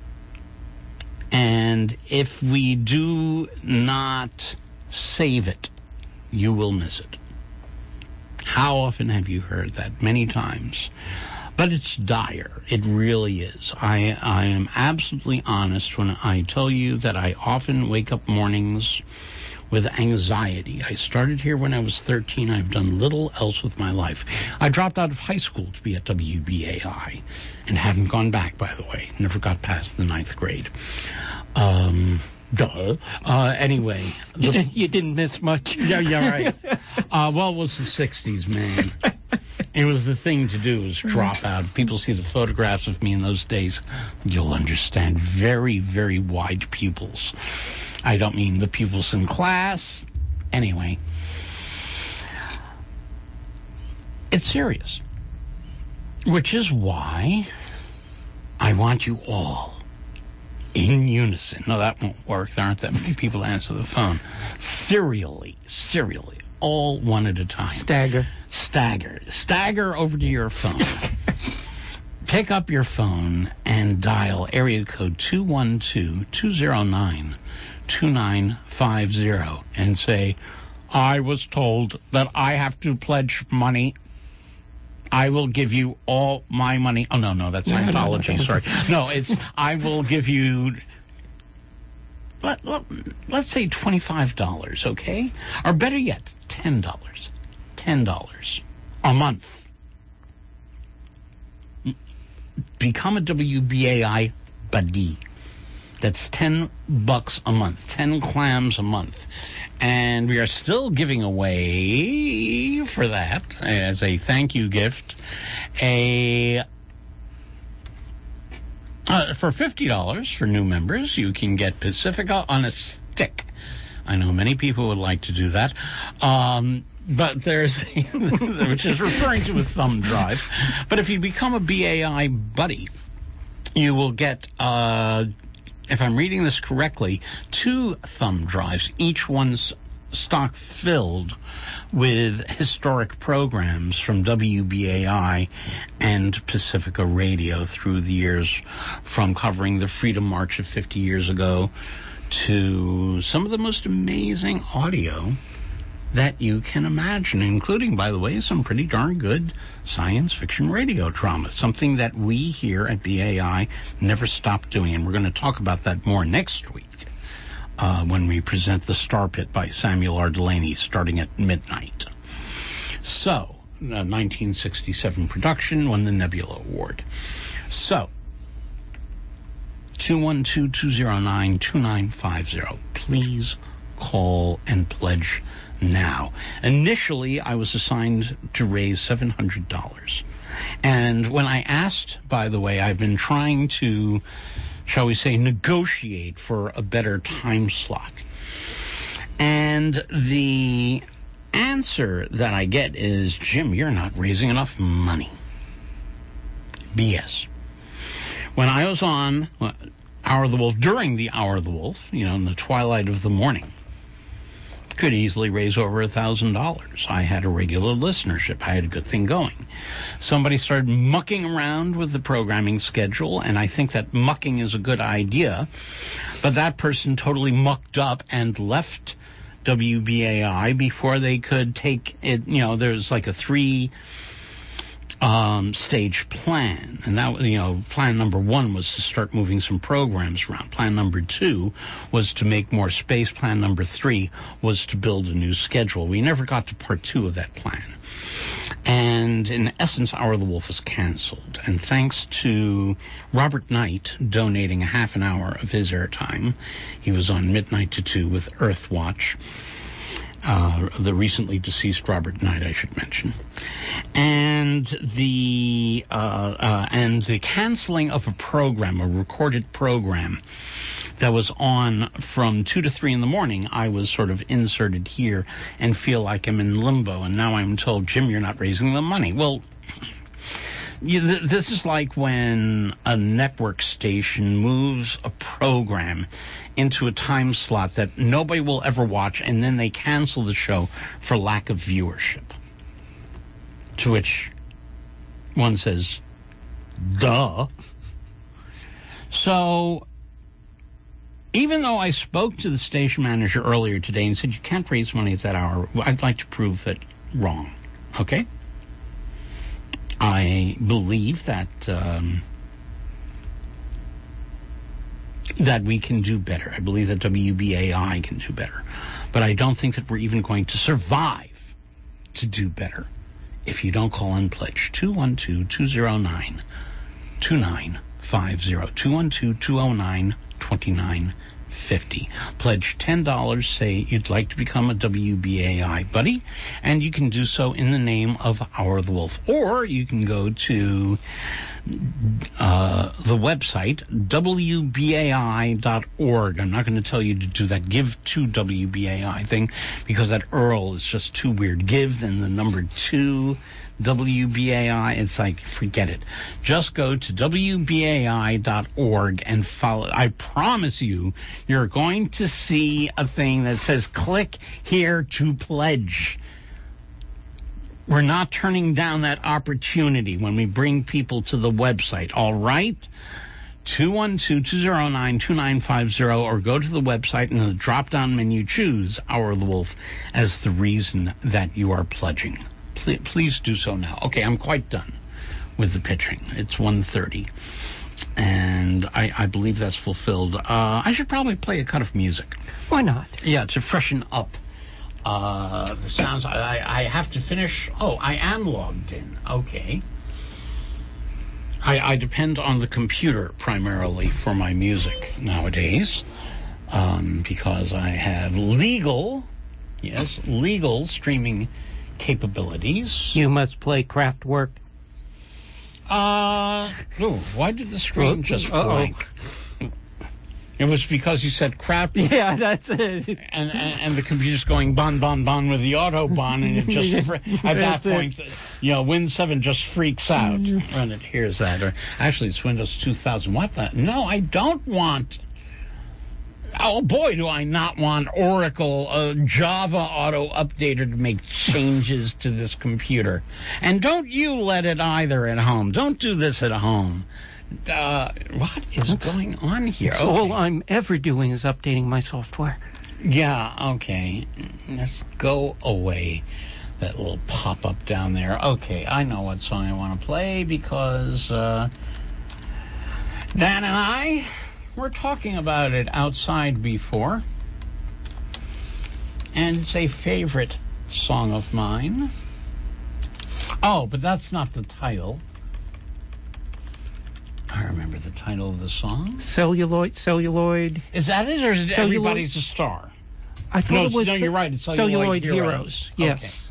And if we do not save it, you will miss it. How often have you heard that? Many times. But it's dire. It really is. I, I am absolutely honest when I tell you that I often wake up mornings with anxiety. I started here when I was thirteen. I've done little else with my life. I dropped out of high school to be at W B A I and haven't gone back, by the way. Never got past the ninth grade. Um... Duh. Uh, anyway. You, the, didn't, you didn't miss much. Yeah, yeah, right. uh, well, it was the sixties, man. It was the thing to do, was drop out. People see the photographs of me in those days. You'll understand. Very, very wide pupils. I don't mean the pupils in class. Anyway. It's serious. Which is why I want you all in unison. No, that won't work. There aren't that many people to answer the phone. Serially, serially, all one at a time. Stagger. Stagger. Stagger over to your phone. Pick up your phone and dial area code two one two, two zero nine, two nine five zero and say, I was told that I have to pledge money. I will give you all my money. Oh, no, no, that's Scientology. Sorry. No, it's, I will give you, let, let, let's say twenty-five dollars, okay? Or better yet, ten dollars. ten dollars a month. Become a W B A I buddy. That's ten bucks a month, ten clams a month. And we are still giving away for that, as a thank you gift, a uh, for fifty dollars for new members, you can get Pacifica on a stick. I know many people would like to do that. Um, but there's, a, which is referring to a thumb drive. But if you become a B A I buddy, you will get, uh, if I'm reading this correctly, two thumb drives, each one's stock filled with historic programs from W B A I and Pacifica Radio through the years, from covering the Freedom March of fifty years ago to some of the most amazing audio that you can imagine, including, by the way, some pretty darn good science fiction radio drama, something that we here at B A I never stop doing. And we're going to talk about that more next week uh, when we present The Star Pit by Samuel R. Delany, starting at midnight. So, uh, nineteen sixty-seven production, won the Nebula Award. So, two one two, two zero nine, two nine five zero. Please call and pledge now. Initially, I was assigned to raise seven hundred dollars. And when I asked, by the way, I've been trying to, shall we say, negotiate for a better time slot. And the answer that I get is, Jim, you're not raising enough money. B S. When I was on uh, Hour of the Wolf, during the Hour of the Wolf, you know, in the twilight of the morning, could easily raise over a thousand dollars. I had a regular listenership. I had a good thing going. Somebody started mucking around with the programming schedule, and I think that mucking is a good idea, but that person totally mucked up and left W B A I before they could take it. You know, there's like a three Um, stage plan, and that, you know, plan number one was to start moving some programs around. Plan number two was to make more space. Plan number three was to build a new schedule. We never got to part two of that plan, and in essence, Hour of the Wolf was canceled. And thanks to Robert Knight donating a half an hour of his airtime, he was on midnight to two with Earthwatch. Uh, the recently deceased Robert Knight, I should mention, and the uh, uh, and the canceling of a program, a recorded program that was on from two to three in the morning. I was sort of inserted here and feel like I'm in limbo, and now I'm told, Jim, you're not raising the money. Well, you, th- this is like when a network station moves a program into a time slot that nobody will ever watch, and then they cancel the show for lack of viewership. To which one says, duh. So, even though I spoke to the station manager earlier today and said, you can't raise money at that hour, I'd like to prove that wrong. Okay? I believe that um, that we can do better. I believe that W B A I can do better. But I don't think that we're even going to survive to do better if you don't call and pledge. two one two, two zero nine, two nine five zero. two one two, two zero nine, two nine five zero. Pledge ten dollars, say you'd like to become a W B A I buddy, and you can do so in the name of Hour of the Wolf. Or you can go to uh, the website, W B A I dot org. I'm not going to tell you to do that Give to W B A I thing, because that U R L is just too weird. Give, then the number two, W B A I, it's like, forget it. Just go to W B A I dot org and follow. I promise you, you're going to see a thing that says, click here to pledge. We're not turning down that opportunity when we bring people to the website, all right? two one two, two zero nine, two nine five zero, or go to the website and in the drop-down menu, choose Hour of the Wolf as the reason that you are pledging. Please, please do so now. Okay, I'm quite done with the pitching. It's one thirty, and I, I believe that's fulfilled. Uh, I should probably play a cut of music. Why not? Yeah, to freshen up uh, the sounds. I, I have to finish. Oh, I am logged in. Okay. I, I depend on the computer primarily for my music nowadays, um, because I have legal, yes, legal streaming capabilities. You must play Kraftwerk. Uh, oh, why did the screen Uh, just uh-oh. blank? It was because you said crap. Yeah, that's it. And, and and the computer's going bon bon bon with the autobahn, and it just fr- at that That's it. point, you know, Win seven just freaks out when it hears that. Or actually, it's Windows two thousand. What the? No, I don't want. Oh boy, do I not want Oracle uh, Java Auto Updater to make changes to this computer. And don't you let it either at home. Don't do this at home. Uh, what is That's- going on here? That's Okay. all I'm ever doing is updating my software. Yeah, okay. Let's go away. That little pop-up down there. Okay, I know what song I want to play because uh, Dan and I were talking about it outside before. And it's a favorite song of mine. Oh, but that's not the title. I remember the title of the song. Celluloid, celluloid. Is that it, or is it Celluloid- Everybody's a Star? I thought no, it was no, you're right. It's Celluloid, Celluloid Heroes. Heroes. Yes.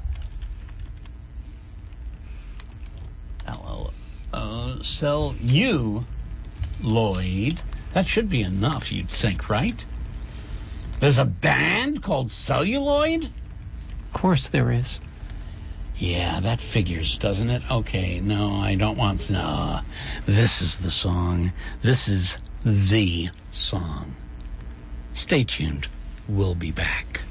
Okay. L L uh, Celluloid. That should be enough, you'd think, right? There's a band called Celluloid? Of course there is. Yeah, that figures, doesn't it? Okay, no, I don't want... No, this is the song. This is the song. Stay tuned. We'll be back.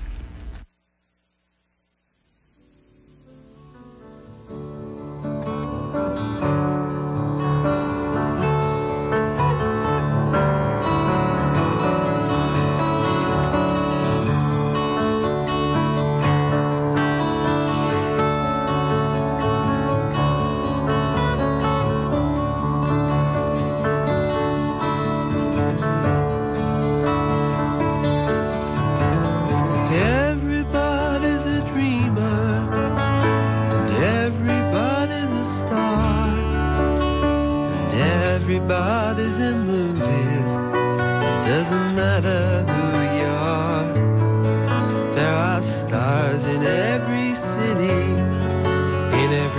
Everybody's a dreamer, and everybody's a star, and everybody's in movies. Doesn't matter who you are, there are stars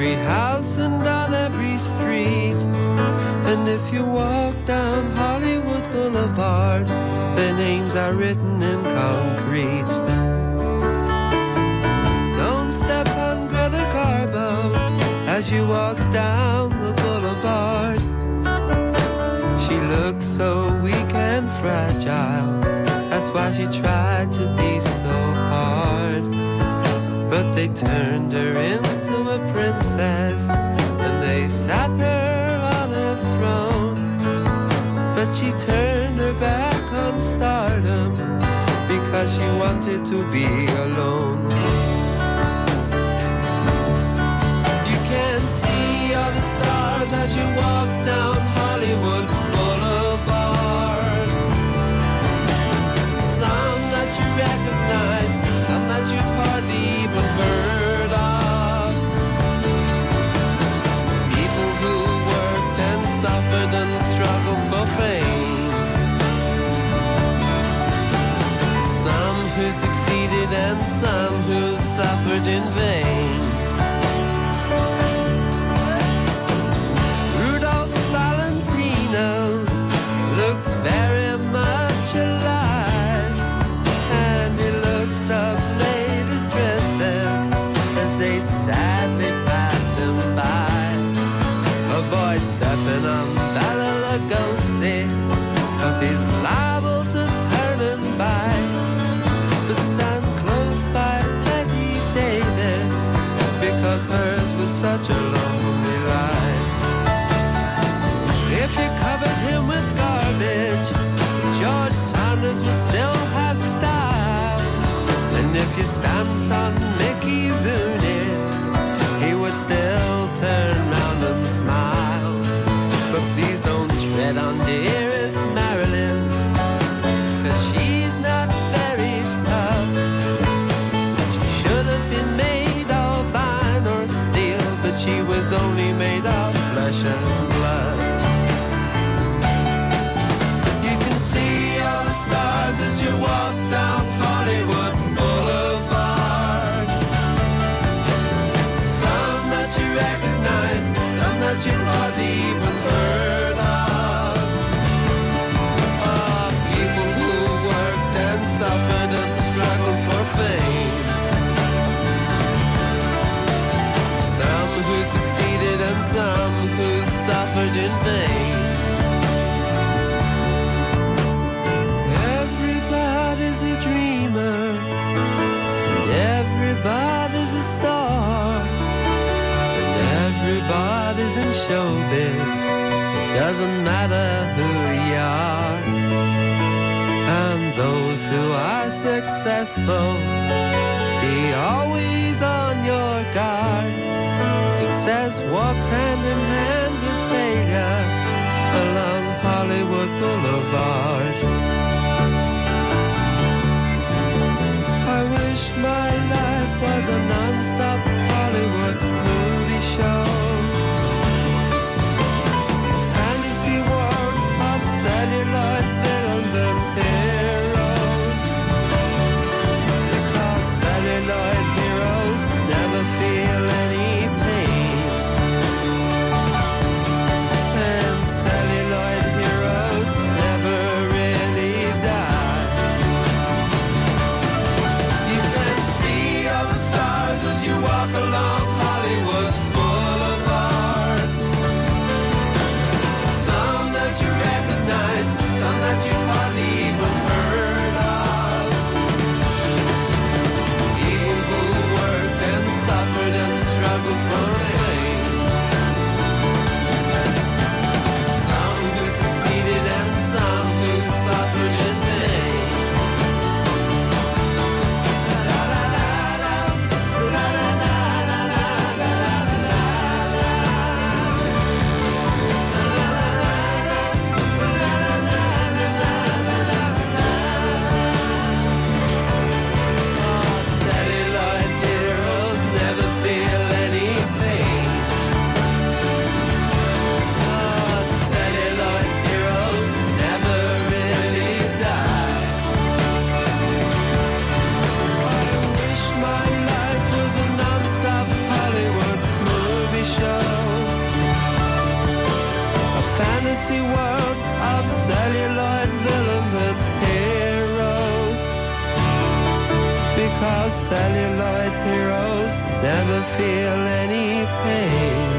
every house and on every street. And if you walk down Hollywood Boulevard, their names are written in concrete. Don't step on Greta Garbo as you walk down the boulevard. She looks so weak and fragile, that's why she tried to be so hard. But they turned her into a princess, and they sat her on a throne. But she turned her back on stardom, because she wanted to be alone. You can see all the stars as you walk down Hollywood Boulevard. Some that you recognize, some that you've hardly even heard of. People who worked and suffered and struggled for fame. Some who succeeded and some who suffered in vain. Rudolph Valentino looks very much alive, and he looks up ladies' dresses as they sadly pass him by. Avoid stepping on Bela Lugosi, cause he's liable to turn and bite. But stand close by Betty Davis, because hers was such a lonely life. If you covered him with garbage, George Sanders would still have style. And if you stamped on Mickey Rooney, he would still turn round and smile. But please don't tread on dearest Marilyn, cause she's not very tough. She should have been made of iron or steel, but she was only made of flesh and blood. You can see all the stars as you walk down Hollywood Boulevard. Some that you recognize, some that you've hardly even heard of. Oh, people who worked and suffered and struggled for fame. Some who succeeded and some who suffered in vain. Everybody's a dreamer, and everybody's a star, and everybody's in showbiz. It doesn't matter who you are. And those who are successful, be always on your guard. Success walks hand in hand with failure along Hollywood Boulevard. I wish my life was a non-stop Hollywood movie show. A fantasy world of celluloid villains and heroes. Because celluloid heroes never feel any pain, and celluloid heroes never really celluloid heroes never feel any pain.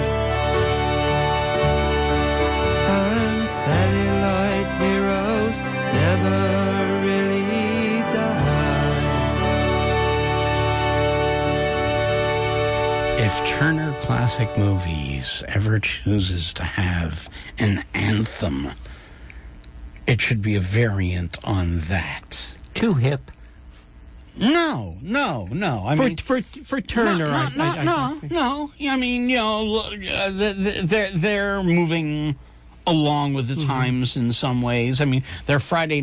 And celluloid heroes never really die. If Turner Classic Movies ever chooses to have an anthem, it should be a variant on that. Too hip. No, no, no. I for, mean, for for Turner, no, I, no, I, I, no, I, no, no. I mean, you know, look, uh, they're they're moving along with the times in some ways. I mean, their Friday